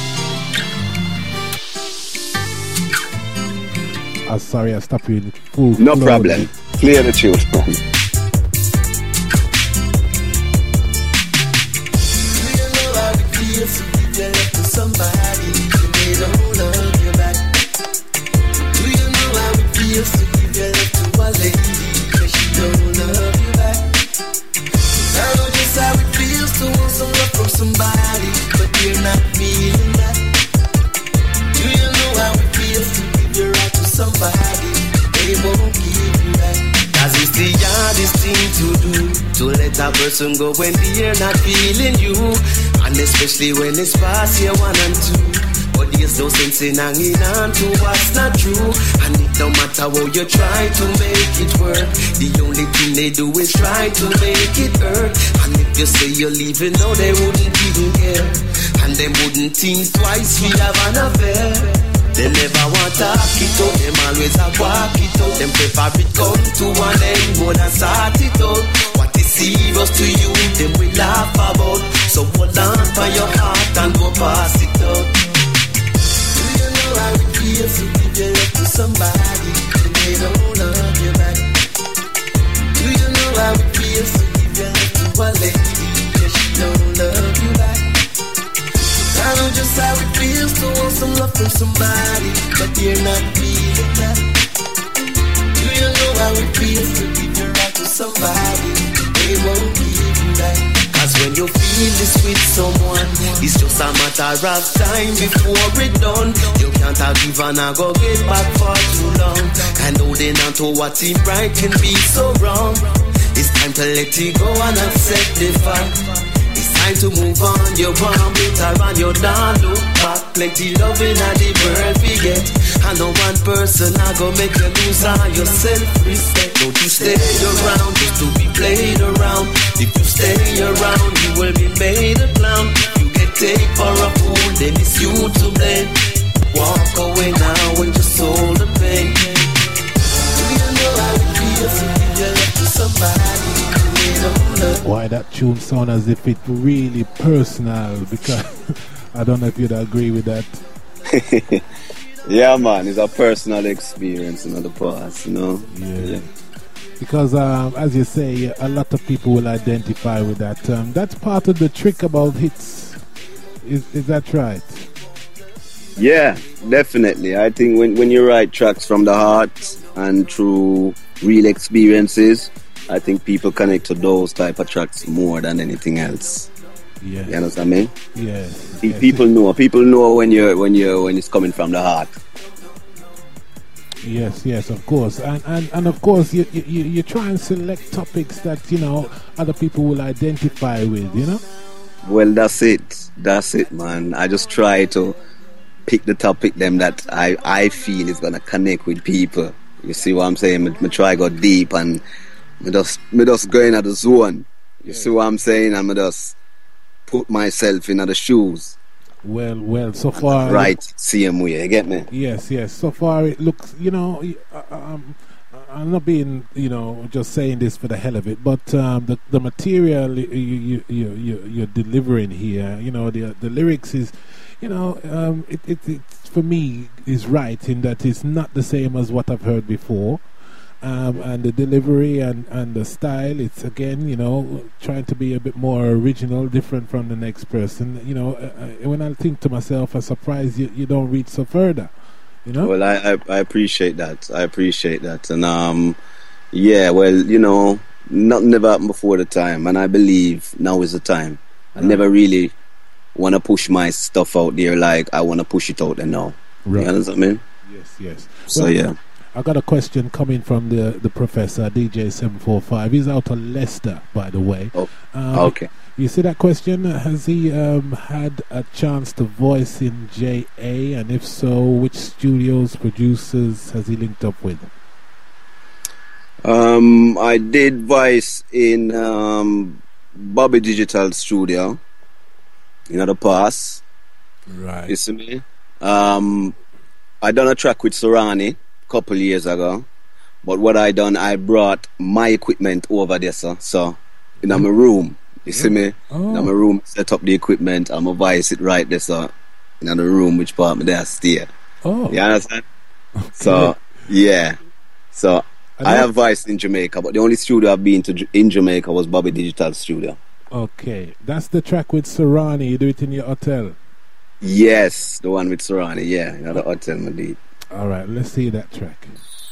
B: I'm sorry, I stopped you in full
C: no
B: flow
C: problem.
B: there.
C: Clear the truth.
H: Somebody they don't love you back. Do you know how it feels to give your love to a lady because she don't love you back? I know just how it feels to want some love from somebody, but you're not feeling that. Do you know how it feels to give your heart to somebody? They won't give you that. Cause it's the hardest thing to do, to let a person go when they're not feeling you. And especially when it's past year one and two. But there's no sense in hanging on to what's not true. And it don't matter how you try to make it work, the only thing they do is try to make it hurt. And if you say you're leaving, no, they wouldn't even care. And they wouldn't think twice, we have an affair. They never want to talk it out, them always a walk it out. Them prefer it come to an end more than start it out. What is serious to you, them we laugh about. So hold on for your heart and go pass it out. Do you know how it feels to give your love to somebody and they don't love you back? Do you know how it feels to give your love to a lady because she don't love you back? I know just how it feels to want some love from somebody, but you're not feeling that. Do you know how it feels to give your heart to somebody? They won't give you that. Cause when you feel this with someone, it's just a matter of time before it's done. You can't have give and I go get back for too long. And holding on to what seems right can be so wrong. It's time to let it go and accept the fact. It's time to move on, you want bitter and you don't look back. Plenty loving and the world we get. I know one person I go make you lose all your self-respect. Don't you stay around just to be played around. If you stay around, you will be made a clown. You get taken for a fool, then it's you to blame. Walk away now when you soul the pain. Do you know how it feels to give your love to somebody?
B: Why that tune sound as if it's really personal? Because I don't know if you'd agree with that.
C: Yeah, man, it's a personal experience in the past, you know.
B: Yeah.
C: Yeah.
B: Because um, as you say, a lot of people will identify with that. Um, that's part of the trick about hits. Is is that right?
C: Yeah, definitely. I think when when you write tracks from the heart and through real experiences, I think people connect to those type of tracks more than anything else.
B: Yeah.
C: You understand me?
B: Yes.
C: Pe-
B: yes.
C: People know. People know when you're when you're when it's coming from the heart.
B: Yes, yes, of course, and and, and of course you, you you try and select topics that you know other people will identify with. You know.
C: Well, that's it. That's it, man. I just try to pick the topic them that I, I feel is gonna connect with people. You see what I'm saying? Me, me try go deep and me just me just go in at the zone. You see what I'm saying? And me just put myself in the shoes.
B: Well, well, so far
C: right, same way. You get me?
B: Yes, yes. So far it looks, you know, uh, um, I'm not being, you know, just saying this for the hell of it, but um, the the material you you you you you're delivering here, you know, the the lyrics is, you know, um, it it it's, for me is right in that it's not the same as what I've heard before, um, and the delivery and and the style, it's again, you know, trying to be a bit more original, different from the next person. You know, uh, when I think to myself, I'm surprised you you don't reach so further. You know?
C: Well, I, I I appreciate that. I appreciate that, and um, yeah. Well, you know, nothing ever happened before the time, and I believe now is the time. I right. never really want to push my stuff out there like I want to push it out there now. Right. You understand what I mean?
B: Yes, yes.
C: So
B: well,
C: yeah.
B: I got a question coming from the the professor D J seven four five. He's out of Leicester, by the way.
C: Oh,
B: um,
C: okay.
B: You see that question? Has he um, had a chance to voice in J A? And if so, which studios, producers has he linked up with?
C: Um, I did voice in um, Bobby Digital Studio in the past.
B: Right.
C: You see me? Um, I done a track with Sorani a couple years ago. But what I done, I brought my equipment over there, sir. So, in mm. my room. You see me?
B: Oh.
C: In my room, set up the equipment. I'm a voice it right there, so in the room, which part me there stay.
B: Oh.
C: You understand?
B: Okay.
C: So, yeah. So, I, I have voiced in Jamaica, but the only studio I've been to in Jamaica was Bobby Digital Studio.
B: Okay. That's the track with Sorani. You do it in your hotel?
C: Yes, the one with Sorani, yeah. In the hotel, my dude.
B: All right, let's see that track.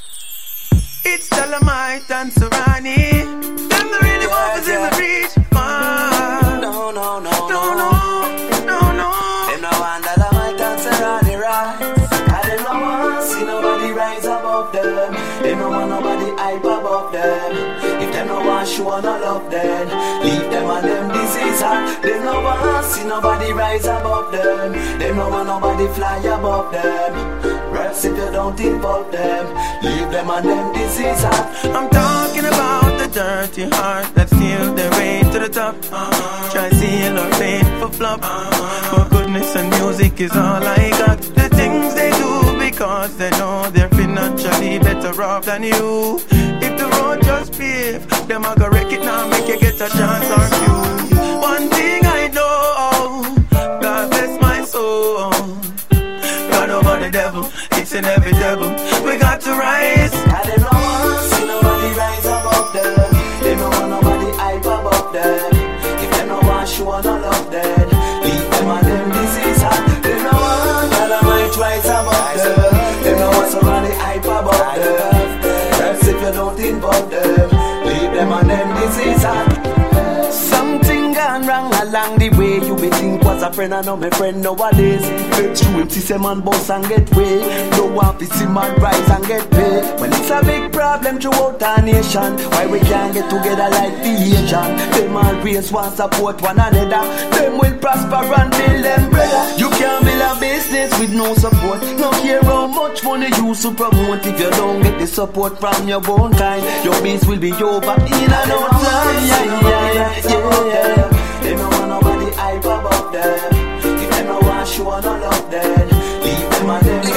I: It's Dolomite and Sorani. Them the really whoppers in the reach. Uh,
H: no, no, no,
I: no, no, no, no.
H: Them no one Dolomite and Sorani rise. I them no want see nobody rise above them. They no want nobody hype above them. If them no want show no love then leave them and them disease. They no want see nobody rise above them. They no want nobody fly above them. Rest if you don't involve them, leave them and them disease.
I: I'm talking about the dirty heart that steals their way to the top. Uh-huh. Try seal or fade for flop. Uh-huh. For goodness and music is all I got. The things they do because they know they're financially better off than you. If the road just paved, them a go wreck it now, make you get a chance or two. One thing I know, God bless my soul. God over the devil, it's inevitable. We got to rise.
H: I don't know, see nobody rise above them. They don't want nobody hype above them. If they don't want show no love then leave them and them disease. They don't want that might rise above them. They don't want somebody hype above them. That's if you don't involve them, leave them and them disease. Something gone wrong along the way. You may think was a friend, I know my friend nowadays. Bet you him see some man boss and get way. No one to see man rise and get paid. When it's a big problem throughout our nation, why we can't get together like the Asian? Them always want support one another. Them will prosper and build them brother. You can't build a business with no support. No care how much money you to promote. If you don't get the support from your own kind, your biz will be over in and no time. Yeah, yeah, yeah, yeah. They don't want nobody hype above them. If they don't want show no love then leave them and them.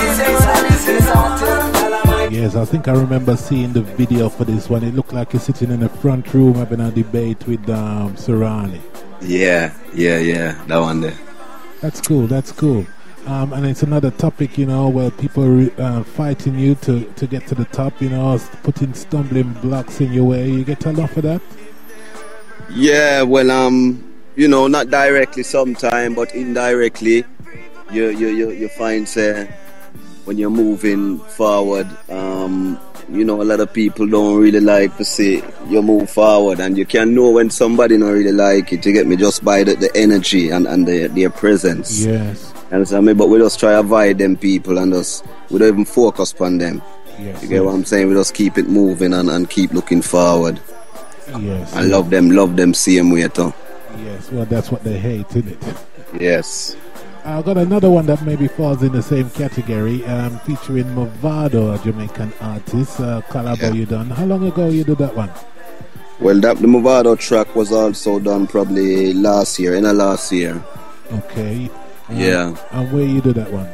B: Yes, I think I remember seeing the video for this one. It looked like you're sitting in the front room having a debate with um, Sorani.
C: Yeah, yeah, yeah, that one there.
B: That's cool, that's cool. Um, and it's another topic, you know, where people are uh, fighting you to, to get to the top, you know, putting stumbling blocks in your way. You get a lot for that?
C: Yeah, well, um, you know, not directly sometime, but indirectly, you you you, you find, say, when you're moving forward, um, you know, a lot of people don't really like to see you move forward, and you can know when somebody don't really like it, you get me, just by the, the energy and, and the, their presence.
B: Yes.
C: And so, I mean, but we just try to avoid them people and just, we don't even focus on them.
B: Yes,
C: you get
B: yes.
C: what I'm saying? We just keep it moving and, and keep looking forward.
B: Yes.
C: I love them, love them same way too.
B: Yes, well, that's what they hate, isn't it?
C: Yes.
B: I've got another one that maybe falls in the same category, um, featuring Mavado, a Jamaican artist. Uh, collabo
C: Yeah.
B: you done. How long ago you did that one?
C: Well, that the Movado track was also done probably last year, in the last year.
B: Okay. Um,
C: Yeah.
B: And where you do that one?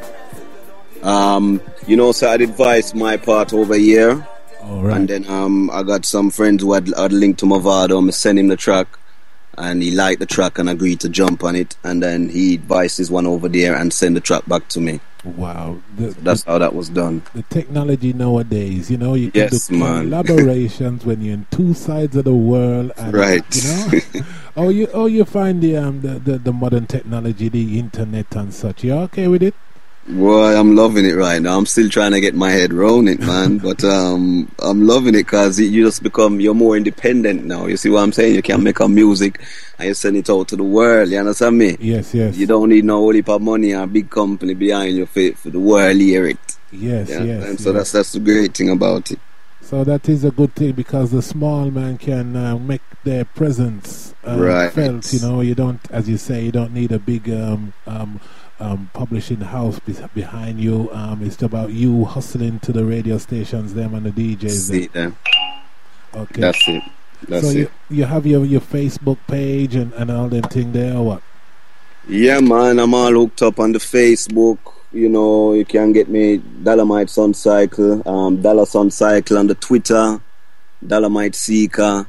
C: Um, you know, so I did Vice my part over here.
B: All right.
C: And then um, I got some friends who had, had linked to Movado. I sent him the track, and he liked the track and agreed to jump on it. And then he advised his one over there and sent the track back to me.
B: Wow. The,
C: So that's
B: the,
C: how that was done.
B: the technology nowadays, you know, you can
C: Yes,
B: do
C: man.
B: collaborations when you're in two sides of the world. And,
C: Right.
B: You know? oh, you oh you find the, um, the, the, the modern technology, the internet and such. You okay with it?
C: Boy, I'm loving it right now. I'm still trying to get my head around it, man. But um, I'm loving it because you just become, you're more independent now. You see what I'm saying? You can make a music and you send it out to the world. You understand me?
B: Yes, yes.
C: You don't need no whole heap of money or a big company behind your feet for the world to hear it.
B: Yes,
C: Yeah?
B: yes.
C: And so
B: yes.
C: that's that's the great thing about it.
B: So that is a good thing because the small man can uh, make their presence uh,
C: Right.
B: felt. You know, you don't, as you say, you don't need a big um, um, um, publishing house be- behind you. Um, it's about you hustling to the radio stations, them and the D Js.
C: See
B: them.
C: them.
B: Okay.
C: That's it. That's
B: so
C: it.
B: you, you have your, your Facebook page and, and all them thing there, or what?
C: Yeah, man, I'm all hooked up on the Facebook. You know, you can get me Dolomite Sun Cycle, um, Dollar Sun Cycle on the Twitter, Dolomite Seeker,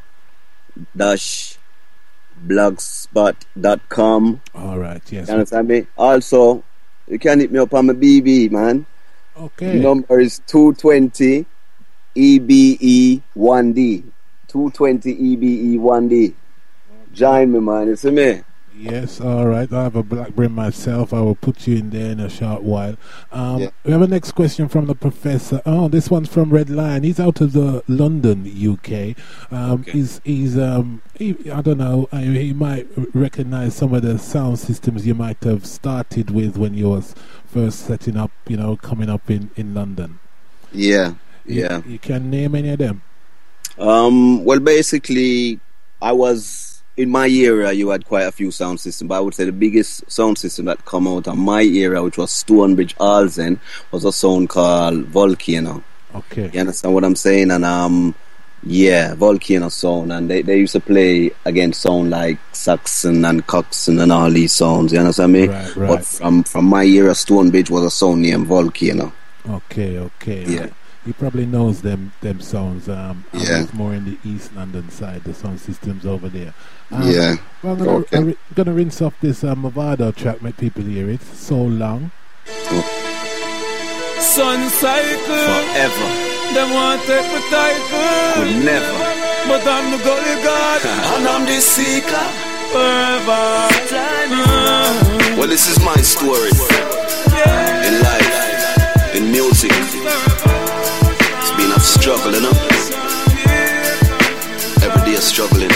C: dash blogspot dot com.
B: All right, yes.
C: You understand me? Also, you can hit me up on my B B, man.
B: Okay.
C: The number is two twenty E B E one D. two twenty E B E one D. Join me, man. You see me?
B: Yes, all right. I have a Blackberry myself. I will put you in there in a short while. Um,
C: Yeah.
B: We have a next question from the professor. Oh, this one's from Red Lion. He's out of the London, U K. Um,
C: Okay.
B: He's, he's um, he, I don't know, I, he might recognize some of the sound systems you might have started with when you was first setting up, you know, coming up in, in London.
C: Yeah,
B: You-
C: yeah.
B: You, can name any of them?
C: Um, well, basically, I was in my area. You had quite a few sound systems, but I would say the biggest sound system that come out of my area, which was Stonebridge Alzen, was a sound called Volcano.
B: Okay.
C: You understand what I'm saying? And um, yeah, Volcano sound, and they, they used to play against sound like Saxon and Coxon and all these sounds. You understand me?
B: Right, right.
C: But from from my area, Stonebridge was a sound named Volcano.
B: Okay, okay.
C: Yeah.
B: He probably knows them them sounds. Um, I
C: Yeah.
B: was more in the East London side, the sound systems over there. Um,
C: Yeah.
B: Well, I'm gonna,
C: Okay.
B: I'm gonna rinse off this um, Movado track, make people hear it. So long.
I: Sun cycle,
C: Forever.
I: them want take my title,
C: Could never.
I: but I'm the gully god,
E: And I'm the seeker.
I: forever. Uh,
E: Well, this is my story.
I: yeah.
E: In life, in music. It's been a struggle, you know? Every day struggling.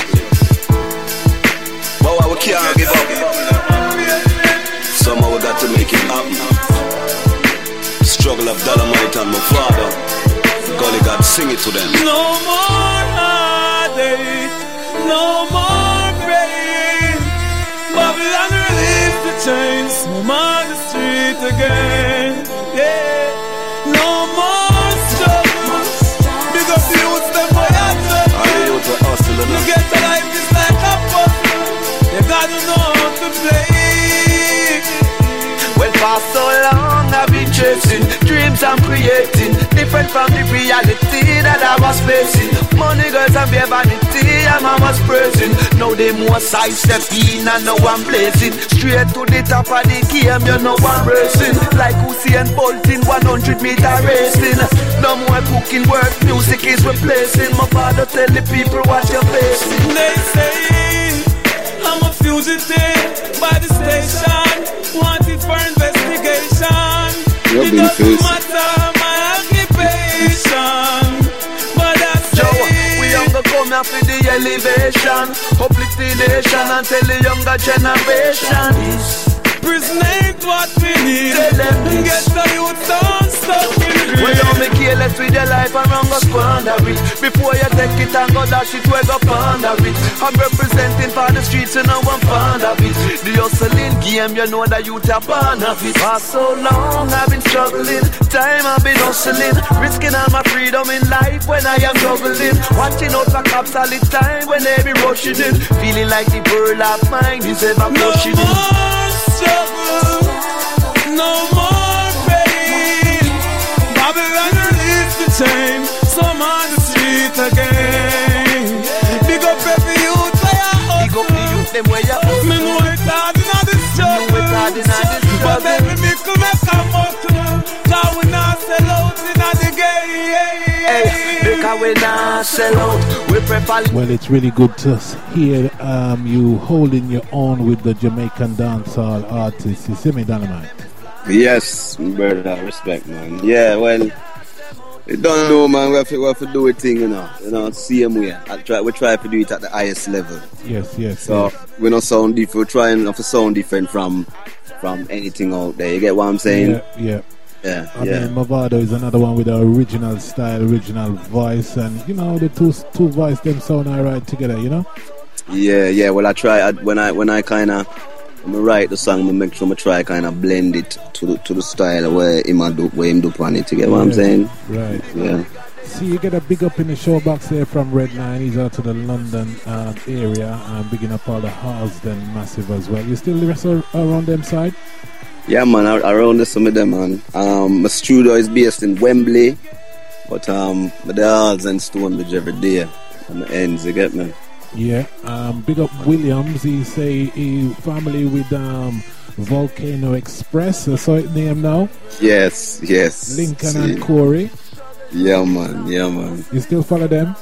E: But we can't give up. Somehow we got to make it happen. Struggle of Dolomite and my father. Golly God, sing it to them.
I: No more heartache, no more pain. Babylon release the chains, I'm on the street again. Yeah, no more struggle. Big up the youth, them boy and them.
E: All the youth are hustling,
I: You
E: you know?
I: get the life is like a puzzle. You gotta know how to play.
A: Well, for so long I've been chasing dreams I'm creating, different from the reality that I was facing. Money, girls, and beer vanity, and I was praising. Now they more sidestep in, and now I'm blazing straight to the top of the game. You know I'm racing like Usain Bolt in one hundred meter racing. No more cooking work, music is replacing. My father tell the people what you're facing.
I: They say I'm a fugitive by the station, wanted for investigation.
C: You're
I: It
C: being
I: doesn't
C: faced.
I: matter my occupation, but I
A: Joe,
I: say
A: we younger come here for the elevation, uplift the nation and tell the younger generation.
I: prison ain't what we need.
A: Tell them this.
I: Get the youth on stuck in the
A: Well, don't make careless with your life and run go squander it. Before you take it and go dash it, we go ponder it. I'm representing for the streets and no one fond of it. The hustling game, you know that you tap on of it. For so long I've been struggling, time I've been hustling, risking all my freedom in life when I am juggling. Watching out for cops all the time when they be rushing in. Feeling like the world of mine is ever pushing in.
I: No more struggle, no more pain. Babylon release the chain, some on the street again. Big up every youth where you up.
A: Big up the youth, them where you up.
I: Me know it's hard in all this struggle, but every nickel make a buckle. Cause we not sell out in all the game.
A: Hey, because we not sell out, we prefer.
B: Well, it's really good to hear um, you holding your own with the Jamaican dancehall artists. You see me, Dynamite?
C: Yes, brother, respect, man. Yeah, well, you don't know, man. We have to, we have to do a thing, you know. You know, same way. I try, we try to do it at the highest level.
B: Yes, yes.
C: So
B: yes.
C: we don't sound different. We're trying not to sound different from from anything out there. You get what I'm saying?
B: Yeah, yeah.
C: Yeah,
B: I
C: yeah.
B: mean, Mavado is another one with the original style, original voice, and you know the two two voice them sound alright together. You know?
C: Yeah, yeah. Well, I try I, when I when I kind of when I write the song, I make sure I try kind of blend it to the to the style where him do where him do on it. You get what
B: yeah,
C: I'm saying?
B: Right.
C: Yeah.
B: See, you get a big up in the showbox there from Redline. He's out to the London uh, area, and bigging up all the Halsden massive as well. You still the rest are around them side?
C: Yeah, man, around the some of them, man. Um, my studio is based in Wembley, but um, but the Halls and Stonebridge every day on the ends. You get me?
B: Yeah. Um, big up Williams. He say he family with um Volcano Express. I saw it name now.
C: Yes, yes.
B: Lincoln
C: See.
B: and Corey.
C: Yeah, man. Yeah, man.
B: You still follow them?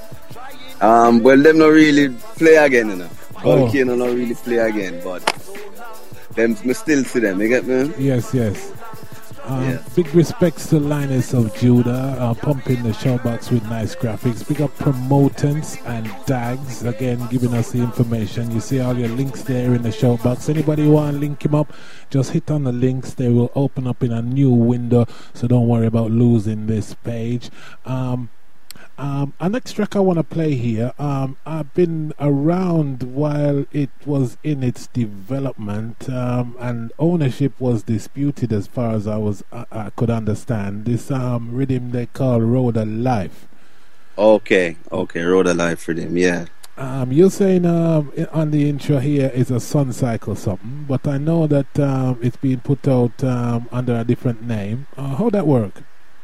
C: Um, well, them not really play again, you know.
B: Oh.
C: Volcano not really play again, but them, me still see them. You get me?
B: Yes, yes. Um,
C: Yeah.
B: Big respects to Linus of Judah, uh, pumping the showbox with nice graphics. Big up Promotants and Dags, again giving us the information. You see all your links there in the showbox. Anybody want to link him up, just hit on the links. They will open up in a new window, so don't worry about losing this page. Um, Um, our next track I want to play here, um, I've been around while it was in its development, um, and ownership was disputed as far as I was I, I could understand. This um, rhythm they call Road of Life.
C: Okay, okay, Road of Life rhythm, yeah.
B: Um, you're saying um, i- on the intro here is a Sun Cycle something, but I know that um, it's been put out um, under a different name. Uh, how'd that work?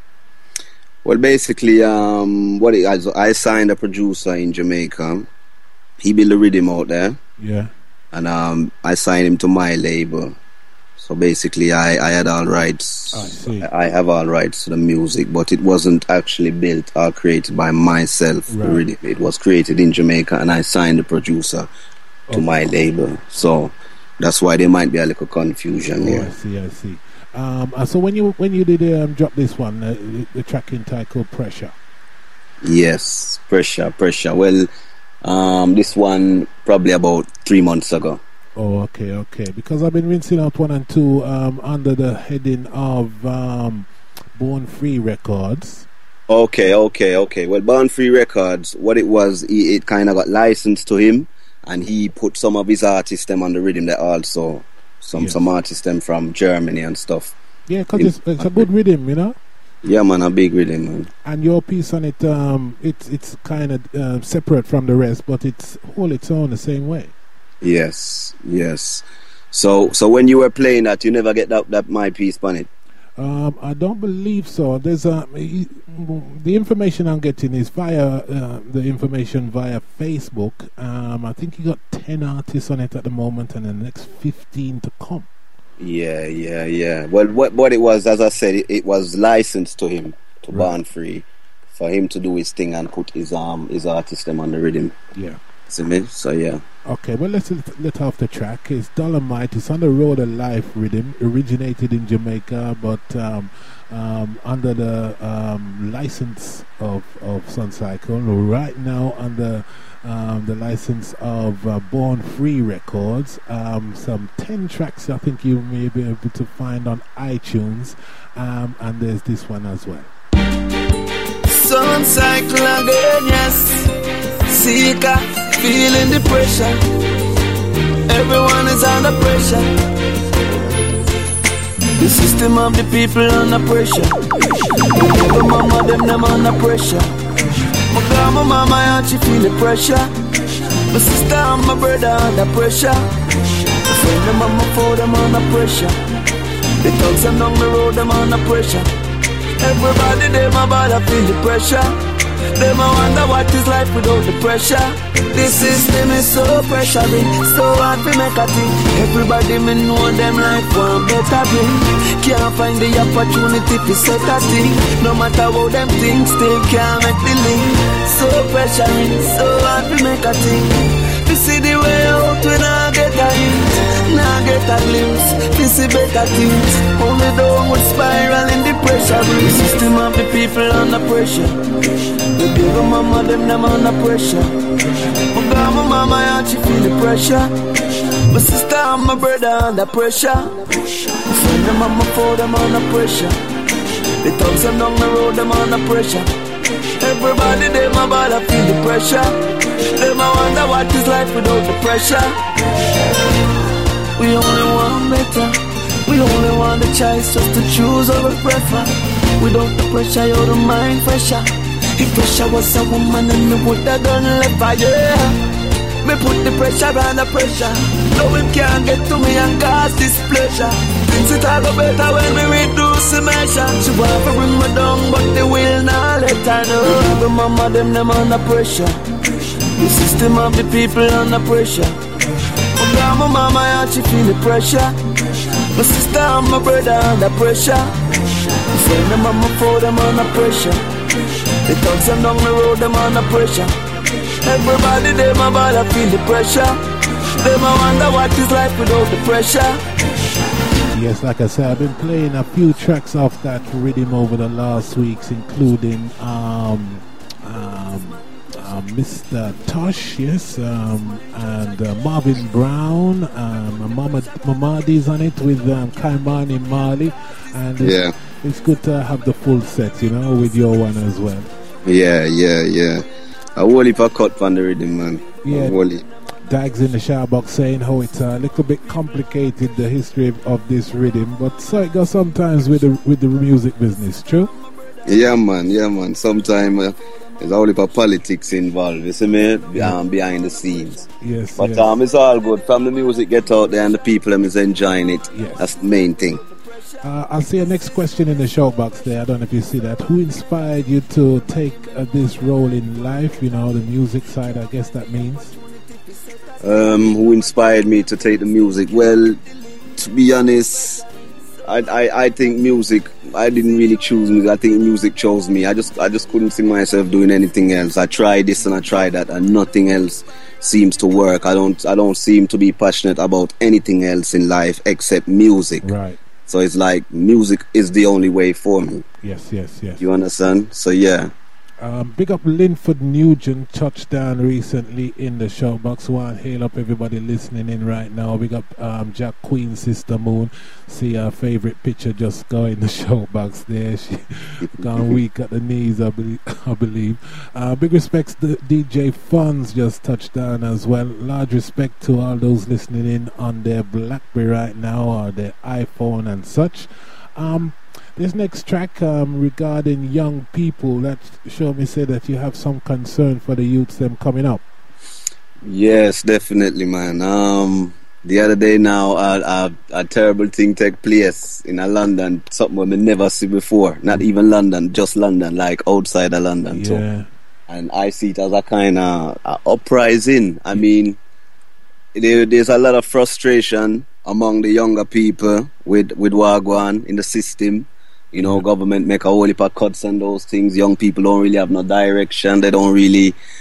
C: Well, basically, um, what it, I, I signed a producer in Jamaica. He built a rhythm out there,
B: Yeah.
C: and um, I signed him to my label. So basically, I, I had all rights.
B: I see.
C: I, I have all rights to the music, but it wasn't actually built or created by myself. The
B: Right.
C: rhythm. It was created in Jamaica, and I signed the producer to
B: Okay.
C: my label. So that's why there might be a little confusion
B: Oh,
C: here.
B: I see, I see. Um, uh, so when you when you did um, drop this one, uh, the, the track entitled Pressure.
C: Yes, pressure, pressure. Well, um, this one probably about three months ago.
B: Oh, okay, okay. Because I've been rinsing out one and two um, under the heading of um, Born Free Records.
C: Okay, okay, okay. Well, Born Free Records, what it was, he, it kind of got licensed to him, and he put some of his artists them on the rhythm there also. Some
B: Yes.
C: some artists them from Germany and stuff.
B: Yeah, because
C: In-
B: it's, it's a good rhythm, you know.
C: Yeah, man, a big rhythm, man.
B: And your piece on it, um, it's it's kind of uh, separate from the rest, but it's all its own the same way.
C: Yes, yes. So so when you were playing that, you never get that, that my piece on it?
B: Um, I don't believe so. There's a e- the information I'm getting is via uh, the information via Facebook. Um, I think you got ten artists on it at the moment, and the next fifteen to come.
C: Yeah, yeah, yeah. Well, what what it was, as I said, it, it was licensed to him, to
B: Right.
C: Born Free, for him to do his thing and put his um his artist them on the rhythm.
B: Yeah.
C: See me? So yeah.
B: Okay, well, let's let, let off the track. It's Dolomite. It's on the Road of Life rhythm. Originated in Jamaica, but um, um, under the um, license of, of Sun Cycle. Right now under um, the license of uh, Born Free Records. Um, some ten tracks I think you may be able to find on iTunes. Um, and there's this one as well.
A: Sun Cycle again, yes. Seeker, feeling the pressure. Everyone is under pressure. The system of the people under pressure. The mama, them, them under pressure. My grandma, mama, and she feel the pressure. My sister and my brother under pressure. My friend, them and my foe, them under pressure. The thugs and down the road, them under pressure. Everybody, them about to feel the pressure. Them I wonder what is life without the pressure. The system is so pressuring, so hard to make a thing. Everybody me know them life one better bring. Can't find the opportunity to set a thing. No matter how them things, still can't make the link. So pressuring, so hard to make a thing. To see the way out when I get a hint, now get a glimpse, to see better things. Only downward spiral in the pressure. The system of the people under pressure. The big mama, them, them under pressure. My grandma, mama, and she feel the pressure. My sister and my brother under pressure. My friend, them and my foe, them under pressure. The thugs and down the road, them under pressure. Everybody, them about to feel the pressure. Them I wonder what is life without the pressure. We only want better. We only want the choice just to choose our prefer. Without the pressure, you're the mind pressure. If pressure was a woman, then me would have done left by yeah. Me put the pressure on the pressure. No one can get to me and cause displeasure. Things it all go better when we reduce the measure. She want to bring me down, but they will not let her know. The mama, them, them under pressure. The system of the people under pressure. My grandma, mama, and she feel the pressure. My sister and my brother under pressure. My friend, them and my foe, them under pressure. The thugs and down the road, them under pressure. Everybody, them about to feel the pressure. Them I wonder what is life without the pressure.
B: Yes, like I said, I've been playing a few tracks off that rhythm over the last weeks, including um, um, uh, Mister Tosh, yes, um, and uh, Marvin Brown, um, Mama Mamadi's on it with um, Kaimani Mali, and it's,
C: yeah.
B: it's good to have the full set, you know, with your one as well.
C: Yeah, yeah, yeah. A whole heap of cut on the rhythm, man.
B: Yeah.
C: A whole heap.
B: Dags in the shower box saying how it's a little bit complicated, the history of, of this rhythm, but so it goes sometimes with the with the music business, true?
C: Yeah, man, yeah, man. Sometimes uh, there's a whole heap of politics involved, you see me,
B: Yeah.
C: um, behind the scenes.
B: Yes,
C: But
B: yes.
C: um, it's all good. From the music get out there and the people them is enjoying it.
B: Yes.
C: That's the main thing.
B: Uh, I'll see a next question in the show box there. I don't know if you see that. Who inspired you to take uh, this role in life? You know, the music side, I guess that means.
C: Um, who inspired me to take the music? Well, to be honest, I, I, I think music, I didn't really choose music. I think music chose me. I just I just couldn't see myself doing anything else. I tried this and I tried that and nothing else seems to work. I don't I don't seem to be passionate about anything else in life except music.
B: Right.
C: So it's like music is the only way for me.
B: Yes, yes, yes.
C: You understand? So yeah.
B: Um, big up Linford Nugent, touchdown recently in the show box. One hail up everybody listening in right now. Big up um, Jack Queen, Sister Moon. See our favorite picture just go in the show box there. She gone weak at the knees, I believe. I believe. Uh, big respects to D J Funds, just touched down as well. Large respect to all those listening in on their BlackBerry right now or their iPhone and such. Um, This next track um, regarding young people, that show me say that you have some concern for the youths them coming up.
C: Yes, definitely, man. Um, the other day now, a, a, a terrible thing take place in a London, something we never see before. Not even London, just London, like outside of London.
B: Yeah.
C: So, and I see it as a kind of uh, uprising. I mean, there, there's a lot of frustration among the younger people with, with Wagwan in the system. You know, government make a whole heap of cuts and those things. Young people don't really have no direction. They don't really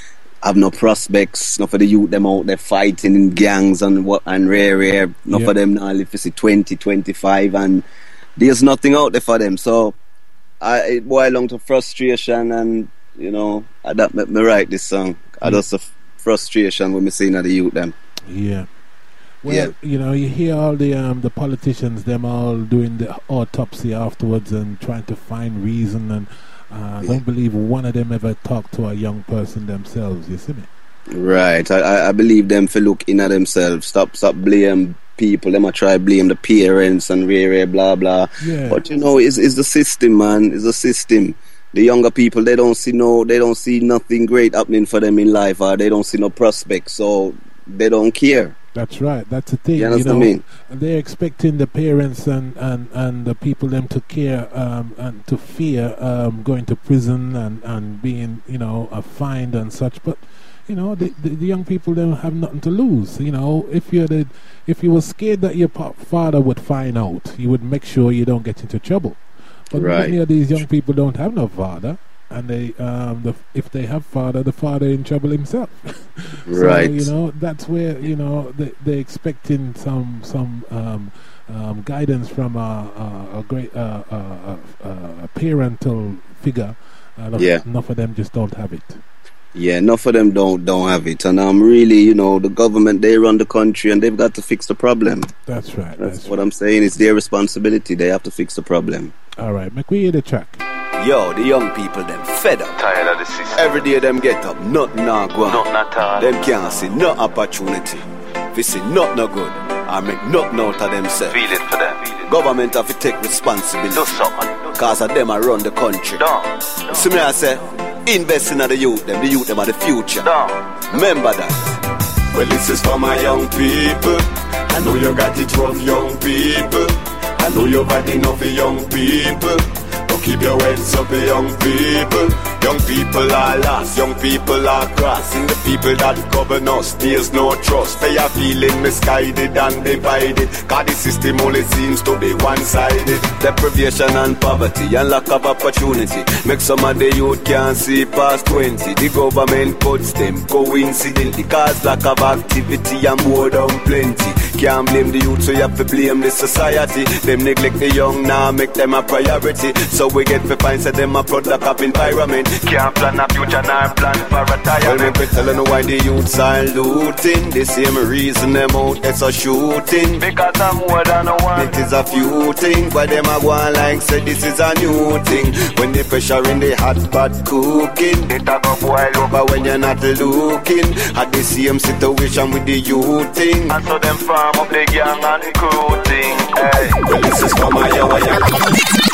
C: have no prospects. Enough of the youth them out there fighting in gangs and what and rare rare. Enough
B: Yeah.
C: of them now live to see twenty, twenty-five, and there's nothing out there for them. So I it boil down to frustration, and you know I that make me write this song. I
B: Mm.
C: just a f- frustration when me seeing the youth them.
B: Yeah. Well,
C: Yeah.
B: you know, you hear all the um, the politicians, them all doing the autopsy afterwards and trying to find reason, and uh, I
C: Yeah.
B: don't believe one of them ever talked to a young person themselves. You see me?
C: Right. I, I, I believe them for look in at themselves. Stop stop blame people. Them a try blame the parents and rare rare blah blah.
B: Yeah.
C: But you know, it's, it's the system, man. It's the system. The younger people, they don't see no, they don't see nothing great happening for them in life, or they don't see no prospects, so they don't care.
B: That's right. That's the thing.
C: You
B: You,
C: understand
B: know,
C: what I mean?
B: they're expecting the parents and, and, and the people them to care um, and to fear um, going to prison and, and being, you know, uh, fined and such. But you know, the, the, the young people don't have nothing to lose. You know, if you're the, if you were scared that your pa- father would find out, you would make sure you don't get into trouble. But
C: Right.
B: many of these young people don't have no father. And they, um, the, if they have father, the father in trouble himself.
C: Right.
B: So, you know, that's where, you know, they, they're expecting some some um, um, guidance from a, a, a great uh, a, a, a parental figure. Uh,
C: Yeah.
B: Enough of them just don't have it.
C: Yeah, enough of them don't don't have it, and um, really, you know, the government, they run the country, and they've got to fix the problem.
B: That's right.
C: That's,
B: That's
C: what I'm saying. It's their responsibility. They have to fix the problem.
B: right. All right. Make we hear the track.
E: Yo, the young people, them fed up.
J: Tired of the system.
E: Every day them get up, nothing nah go on.
J: Nothing at all.
E: Them can't see no opportunity. If you see nothing no good, I make nothing out of themselves.
J: Feel it for them.
E: Government have to take responsibility.
J: Do something.
E: Cause of them I run the country.
J: Don't.
E: See me I say, invest in the youth, them the youth them are the future.
J: Don't.
E: Remember that.
K: Well, this is for my young people. I know you got it rough, young people. I know you've had enough of young people. But keep your heads up, young people. Young people are lost, young people are crossing. The people that govern us, there's no trust. They are feeling misguided and divided. Cause the system only seems to be one-sided.
E: Deprivation and poverty and lack of opportunity make some of the youth can't see past twenty. The government cuts them coincidentally cause lack of activity and boredom plenty. Can't blame the youth, so you have to blame the society. Them neglect the young now, make them a priority. So we get to find say them a product of environment.
J: Can't plan a future nor plan for
E: Well,
J: retirement.
E: me be telling you why the youths are looting. The same reason them out there so shooting.
J: Because I'm more than a one.
E: It is a few things why them a go on like say this is a new thing. When the pressure in the hot pot cooking,
J: It a go boil over.
E: but when you're not looking at the same situation with the youth thing.
J: And so them farm up the gang and the crew thing. Hey.
K: Well, this is for my young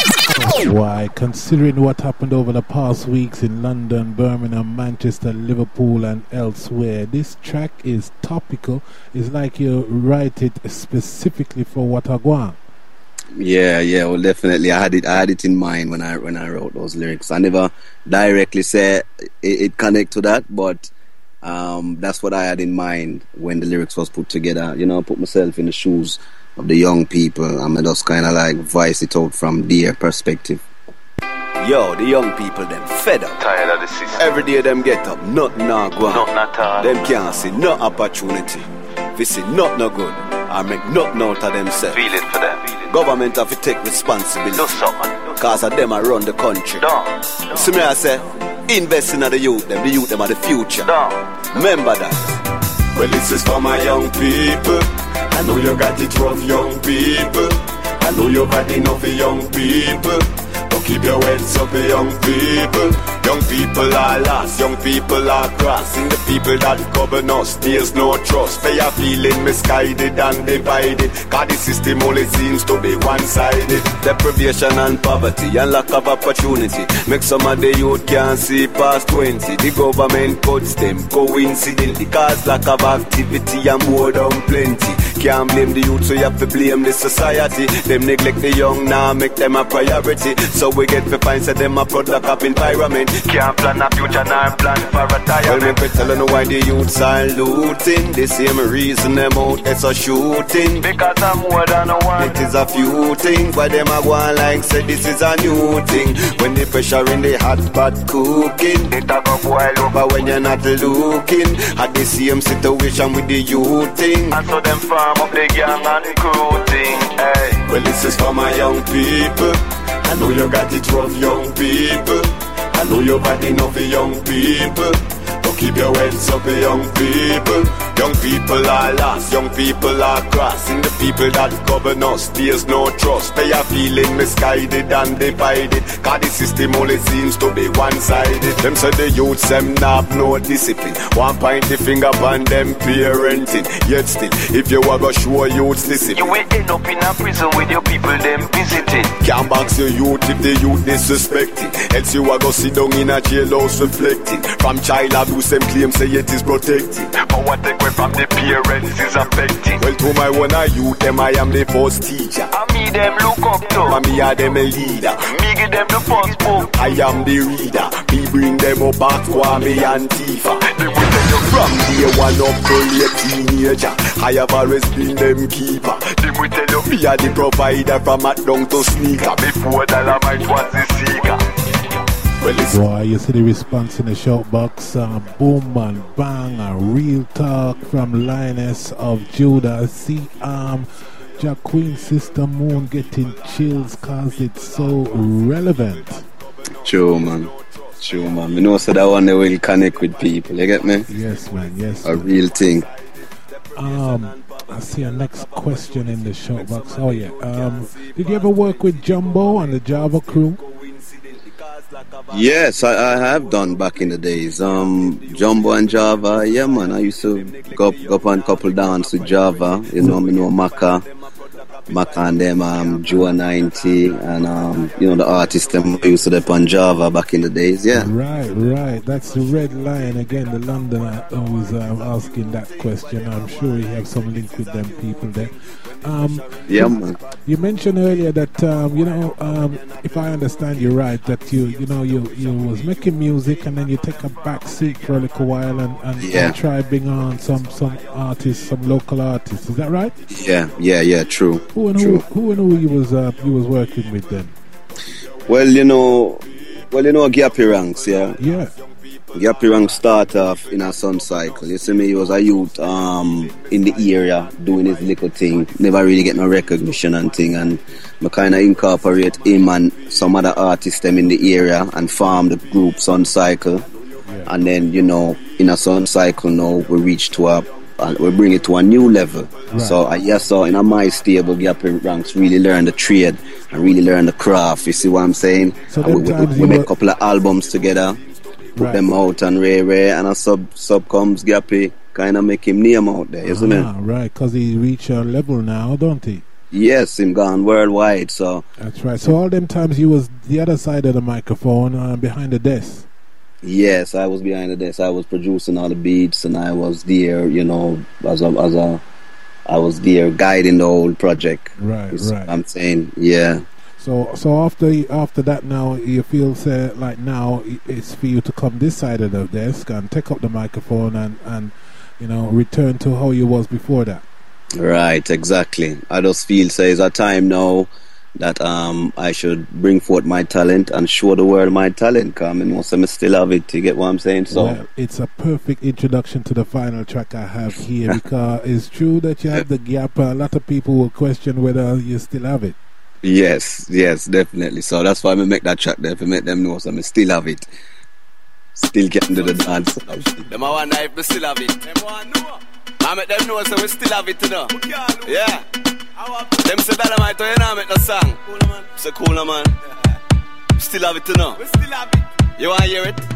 B: Why, considering what happened over the past weeks in London, Birmingham, Manchester, Liverpool, and elsewhere, this track is topical. It's like you write it specifically for Watagwan.
C: Yeah, yeah, well, definitely. I had it. I had it in mind when I when I wrote those lyrics. I never directly say it, it connect to that, but um, that's what I had in mind when the lyrics was put together. You know, I put myself in the shoes of the young people, and I just kind of like voice it out from their perspective.
E: Yo, the young people them fed up.
J: Tired of the system.
E: Every day them get up, nothing nah go on.
J: Nothing at all.
E: Them can't see no opportunity. If you see nothing no good, I make nothing out of themselves.
J: Feel it for them.
E: Government have to take responsibility.
J: Do something.
E: Cause of them I run the country.
J: Don't.
E: See me I say, invest in the youth, them the youth them are the future.
J: Don't.
E: Remember that.
K: Well, this is for my young people. I know you got it rough, young people. I know you've had enough of young people. But keep your heads up, young people. Young people are lost, young people are crossing. The people that govern us, there's no trust. They are feeling misguided and divided. Cause the system only seems to be one-sided.
E: Deprivation and poverty and lack of opportunity make some of the youth can't see past twenty. The government cuts them coincidentally cause lack of activity and boredom plenty. Can't blame the youth, so you have to blame the society. Them neglect the young now, make them a priority. So we get to find say them a product of environment.
J: Can't plan a future nor plan for retirement.
K: Well, me be telling you why the youths are looting. The same reason them out it's a shooting.
J: Because I'm more than a one.
K: It is a few things why them a go on like say this is a new thing. When the pressure in the hot pot cooking,
J: it a go boil
K: over when you're not looking. At the same situation with the youth thing.
J: And so them farm up the gang and crew thing. Hey.
K: Well, this is for my young people. I know you got it rough, young people. I know you've had enough of young people. But keep your heads up, young people. Young people are lost, young people are crossing. The people that govern us, there's no trust. They are feeling misguided and divided. Cause the system only seems to be one-sided. Them say the youths, them not have no discipline. One point the finger on them parenting. Yet still, if you are gonna show youths discipline,
J: you will end up in a prison with your people them visiting.
K: Can't box your youth if the youth disrespecting. Else you are gonna sit down in a jailhouse reflecting. From child abuse, them claim say it is protected.
J: But what they go from the parents is affecting.
K: Well, to my one of youth, them I am the first teacher.
J: And me them look up to.
K: And me are them a leader.
J: Me give them the first book.
K: I am the reader. Me bring them up back to me and Tifa. From day one up to late teenager, I have always been them keeper.
J: They will tell you
K: me are the provider from at down to sneaker.
J: Before Dolomite was the seeker.
B: Well, boy, you see the response in the shout box. Uh, boom and bang, a real talk from Lioness of Judah. See, um, Jack Queen Sister Moon getting chills cause it's so relevant.
C: True, man. True, man. You know, so that one they will connect with people. You get me?
B: Yes, man. Yes.
C: A
B: man.
C: real thing.
B: Um, I see a next question in the shout box. Oh yeah. Um, did you ever work with Jumbo and the Java crew?
C: Yes, I, I have done back in the days. Um, Jumbo and Java, yeah, man. I used to go, go up and couple dance with Java. You know, me know Maka, Maka and them, um, Joa ninety, and um, you know the artists them used to dip on Java back in the days. Yeah.
B: Right, right. That's the Red Lion again. The Londoner was um, asking that question. I'm sure you have some link with them people there. Um,
C: yeah,
B: you,
C: man.
B: You mentioned earlier that um, you know, um, if I understand you right, that you you know you you was making music and then you take a back seat for a little while and, and,
C: yeah.
B: and try bring on some some artists, some local artists. Is that right?
C: Yeah, yeah, yeah. True.
B: Who and
C: true.
B: who, who and who you was uh, you was working with then?
C: Well, you know, well you know, Gappy Ranks, yeah.
B: Yeah.
C: Gappy Ranks start off in a Sun Cycle. You see me, he was a youth um, in the area doing his little thing. Never really get no recognition and thing. And I kind of incorporate him and some other artists them in the area and form the group Sun Cycle. Yeah. And then, you know, in a Sun Cycle now, we reach to a, uh, we bring it to a new level. Right. So I uh, yes, so in a my stable, Gappy Ranks really learn the trade and really learn the craft. You see what I'm saying?
B: So
C: and we, we, we make a couple of albums together. Put right. them out and Ray Ray and a sub sub comes Gappy, kind of make him name out there, isn't
B: ah, it? Right, because he reach a level now, don't he?
C: Yes, him gone worldwide, so.
B: That's right. So all them times you was the other side of the microphone, uh, behind the desk.
C: Yes, I was behind the desk. I was producing all the beats, and I was there, you know, as a as a, I was there guiding the whole project.
B: Right, right.
C: I'm saying, yeah.
B: So, so after after that, now you feel say like now it's for you to come this side of the desk and take up the microphone and and you know return to how you was before that.
C: Right, exactly. I just feel say it's a time now that um I should bring forth my talent and show the world my talent. Cause I mean, most of me still have it. You get what I'm saying? So
B: well, it's a perfect introduction to the final track I have here because it's true that you have the gap. A lot of people will question whether you still have it.
C: Yes, yes, definitely. So that's why I make that track there to make them know so I still have it. Still can do the dance.
E: Them I wonder if we still have it. Them want know. I make them know so we still have it, you know. Yeah. Them say Dolomite, you know, make the song. So cool, man. Still have it, you know. We still have it. You want to hear it?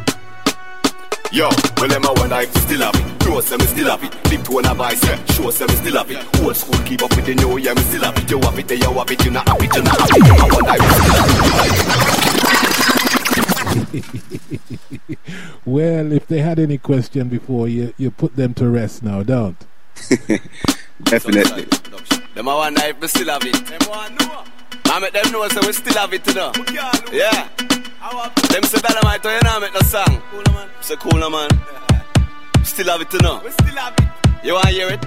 K: Yo, well, them I wonder if we still have it. Close them, we still have it. Big tone of voice, yeah. Show them, we still have it. Old school, keep up with the new, yeah, we still have it. You have it, you have it, you not have it, you not have it. I wonder if we still have
B: it. Well, if they had any question before, you, you put them to rest now, don't?
C: Definitely.
E: Them I wonder if we still have it. Them want know. I make them know so we still have it, you know. Yeah. Them say Dynamite, you know, make no song. Say cool, man. Still have it, you know. We still have it. You want to hear it?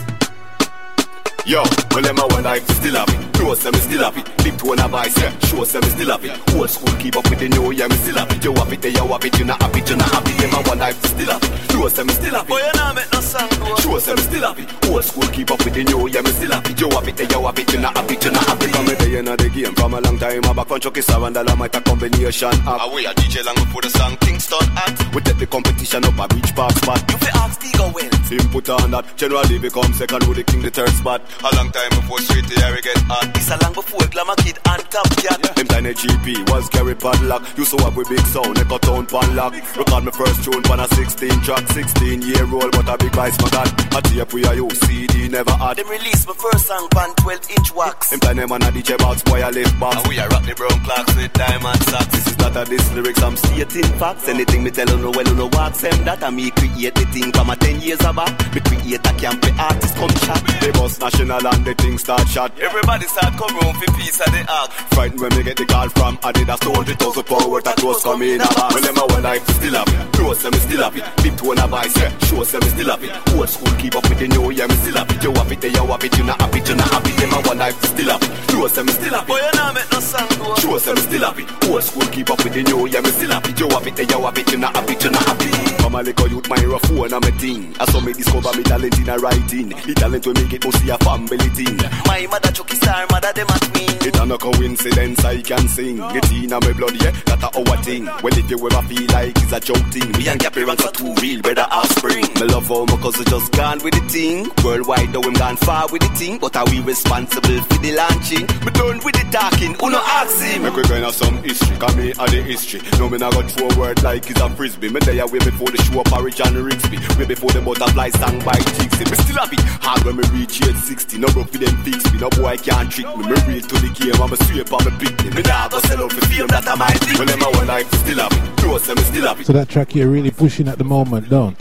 K: Yo, well, them a one life still have it. Close them, still have it. Big tone of voice, yeah. Show them, still have it. Old school, keep up with the new, yeah, me still have it. You have it, they you have it, you not have it, you not have it. Them a one life still have it. Close them, still have it.
E: Boy, you not make no song, bro.
K: Show them, still have it. Old school, keep up with the new, yeah, me still have it. You have it, they you have it, you not have it, you not have it.
E: From me day in the game, from a long time, I'm back on Chucky Star and Dynamite, a combination app.
K: Away a D J long before the song Kingston at.
E: We take the competition up a reach pop spot.
K: You fi ask Tigo well.
E: Him put on that, generally become second with the king the third spot.
K: A long time before Sweet Harry get hot.
E: It's a long before Glamour Kid and Top Cat. Yeah. Them tiny G P was Gary Padlock. Used to have with big sound, they cut town pan lock. Record my first tune pan a sixteen track, sixteen year old, but a big vice my god. A tape we a use, C D never had.
K: Them release my first song pan twelve inch wax.
E: Them tiny man a D J box, boy a lift box.
K: And we a rock the brown clocks with diamond socks.
E: This is not a diss lyrics, I'm stating facts. Anything me tell you no well, you no wax them that. And me create the thing from a ten years back. Me create a camp, the artist come chat. They bust national and the thing start shot.
K: Everybody start come round for peace of the ark.
E: Frightened when me get the call from Adidas. two hundred thousand power worth of clothes come in a box. Well, them a one life still have it. Close them, still have it. Big tone of voice, yeah. Show them, still have it. Old school, keep up with the new, yeah, me still have it. You have it, they you have it, you not have it, you not have it. Them a one life still have it. Close them, still have it.
K: Boy, you not make no song, bro.
E: Show them, still have it. Old school, keep up with the new, yeah, me still have it. You have it, they you have it, you not have it, you not have it. Come a little youth, my rough phone, I'm a thing. I saw me discover me talent in a writing. The talent will make it must see a family thing.
K: My mother Chucky Star, mother them at me.
E: It a no coincidence I can sing. Get in a my blood, yeah, that's a our thing. Well, if you ever feel like it's a joke thing, me and Gappy ranks are two real brother offspring. Me love how my cousin just gone with the thing. Worldwide, though, I'm gone far with the thing. But are we responsible for the launching? Me done with the talking, who no ask him? Make we gonna some history, cause me are the history. No, me not got throw a word like it's a frisbee. Me there way before the show up Harwich and Rigsby. Way before the butterfly sang by Jixie. Me still have it, hard when me reach age sixty. No rough with them fix me, no boy can't trick me. Me real to the game, I'm a sweep on me pick me. Me nah go sell out for fame, that I might think. Well, them a one life still have it. Close them, still have it.
B: So that track you're really pushing at the moment, don't?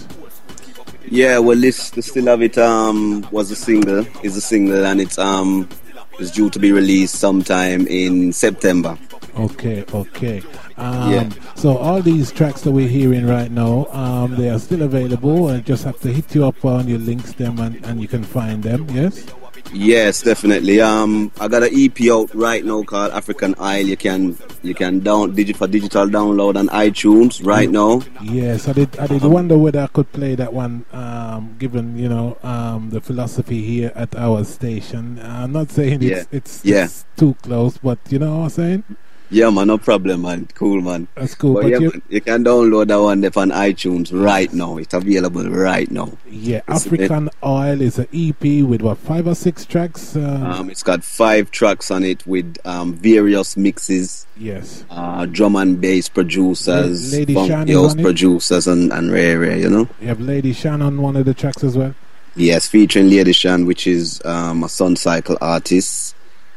C: Yeah, well, this the Still Have It um was a single, is a single, and it's um is due to be released sometime in September.
B: Okay, okay. Um,
C: yeah.
B: So all these tracks that we're hearing right now, um, they are still available, and just have to hit you up on your links them, and, and you can find them. Yes.
C: Yes, definitely. Um, I got an E P out right now called African Isle. You can you can down digi- for digital download on iTunes right now.
B: Yes, I did. I did wonder whether I could play that one, um, given you know um, the philosophy here at our station. I'm not saying
C: Yeah.
B: it's it's,
C: Yeah.
B: it's too close, but you know what I'm saying.
C: Yeah, man, no problem, man. Cool, man.
B: That's cool.
C: But
B: But
C: yeah,
B: you,
C: man, you can download that one there on iTunes right now. It's available right now.
B: yeah,
C: It's-
B: African Oil is an E P with what five or six tracks. Um,
C: Um, it's got five tracks on it with um, various mixes.
B: yes.
C: Uh, drum and bass producers,
B: La- Lady
C: funk
B: Shan is
C: house
B: on it?
C: producers, and and rare, rare, you know.
B: You have Lady Shan on one of the tracks as well.
C: Yes, featuring Lady Shan, which is um, a Sun Cycle artist.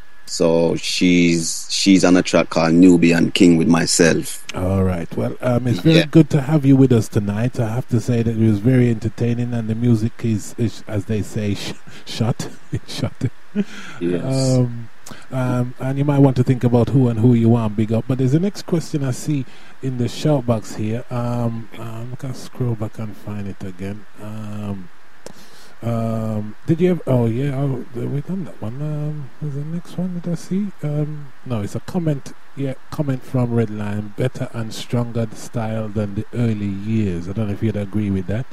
C: So she's she's on a track called Nubian King with myself.
B: All right. Well, um, it's very
C: Yeah.
B: good to have you with us tonight. I have to say that it was very entertaining, and the music is, is as they say, sh- shot, shot.
C: Yes.
B: Um, um, and you might want to think about who and who you want big up. But there's the next question I see in the shout box here. Um, um, I can scroll back and find it again. Um, um, did you have? Oh yeah, oh, we done that one. Um, what's the next one? Did I see? Um, no, it's a comment. Yeah, comment from Redline. Better and stronger style than the early years. I don't know if you'd agree with that.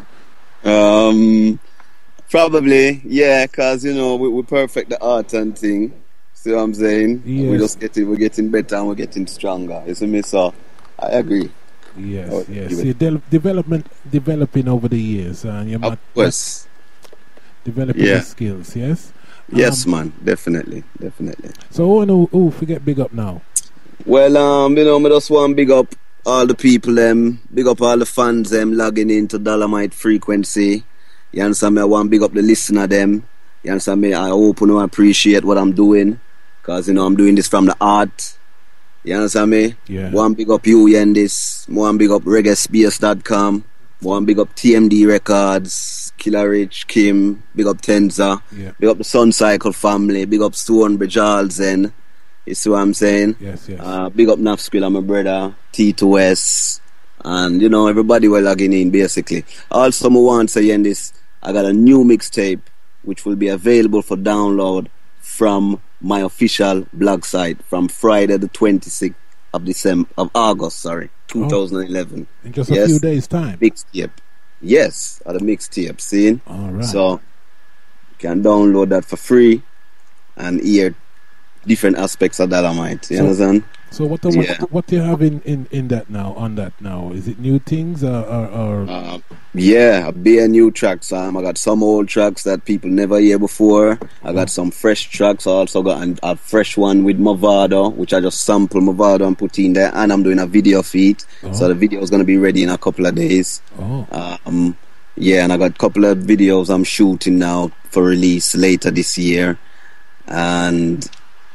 C: Um, probably, yeah, cause you know we we perfect the art and thing. See what I'm saying? We
B: Yes.
C: just getting we're getting better and we're getting stronger. You see me? So I agree.
B: Yes,
C: Oh,
B: yes.
C: give it.
B: See, de- development, developing over the years, and you're
C: Of
B: not
C: course.
B: developing
C: Yeah.
B: the skills. Yes.
C: Yes,
B: Um,
C: man. Definitely, definitely.
B: So who and who, who forget big up now?
C: Well, um, you know, me just want to big up all the people, them, big up all the fans, them, logging into Dolomite Frequency. You understand me? I want to big up the listener, them. You understand me? I hope you know, appreciate what I'm doing, because, you know, I'm doing this from the heart. You understand me?
B: Yeah.
C: One big up you, Yendis. One big up reggae space dot com. One big up T M D Records, Killer Rich, Kim, big up Tenza.
B: Yeah.
C: Big up the Sun Cycle family, big up Stonebridge Alzen. You see what I'm saying?
B: Yes, yes.
C: Uh, big up Naf Skrilla, my brother, T two S, and you know, everybody will logging in basically. Also, I want to say in this, I got a new mixtape which will be available for download from my official blog site from Friday the twenty-sixth of December of August, sorry, twenty eleven.
B: In just
C: yes.
B: a few days' time.
C: Mixtape. Yes, at the mixtape, see?
B: All right.
C: So you can download that for free and hear different aspects of Dolomite. You
B: so,
C: understand?
B: So what, the, what, yeah. what do you have in, in, in that now, on that now? Is it new things or... or, or?
C: Uh, yeah, a bare new tracks. Um, I got some old tracks that people never hear before. I got oh. some fresh tracks. I also got an, a fresh one with Movado, which I just sample Movado and put in there. And I'm doing a video feed. Oh. So the video is going to be ready in a couple of days.
B: Oh.
C: Um, yeah, and I got a couple of videos I'm shooting now for release later this year. And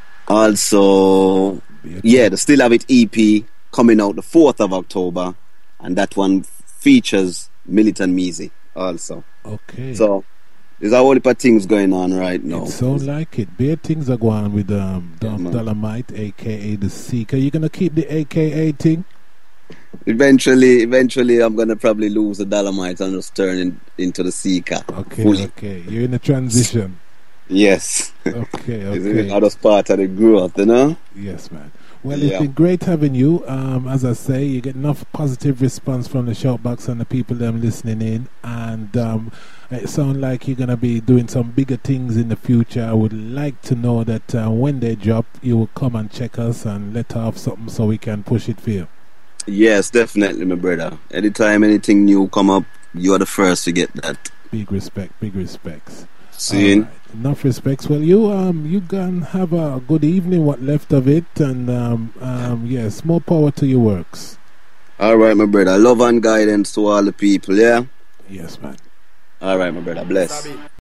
C: also... yeah, the Still Have It E P coming out the fourth of October, and that one features Militant Meezy also.
B: Okay.
C: So there's a whole heap of things going on right now.
B: It sounds like it. Bare things are going on with um, Dom yeah, Dolomite, aka the Seeker. You gonna keep the A K A thing?
C: Eventually, eventually, I'm gonna probably lose the Dolomite and just turn in, into the Seeker.
B: Okay,
C: fully.
B: okay. You're in a transition.
C: Yes.
B: Okay, okay.
C: It's another part of the growth, you know?
B: Yes, man. Well,
C: yeah.
B: it's been great having you. Um, as I say, you get enough positive response from the shoutbox and the people them listening in. And um, it sounds like you're going to be doing some bigger things in the future. I would like to know that uh, when they drop, you will come and check us and let off something so we can push it for you.
C: Yes, definitely, my brother. Anytime anything new come up, you are the first to get that.
B: Big respect, big respects.
C: Seeing?
B: Right. Enough respects. Well, you um you can have a good evening, what left of it, and um um yes, more power to your works.
C: All right, my brother. Love and guidance to all the people. Yeah.
B: Yes, man.
C: All right, my brother. Bless.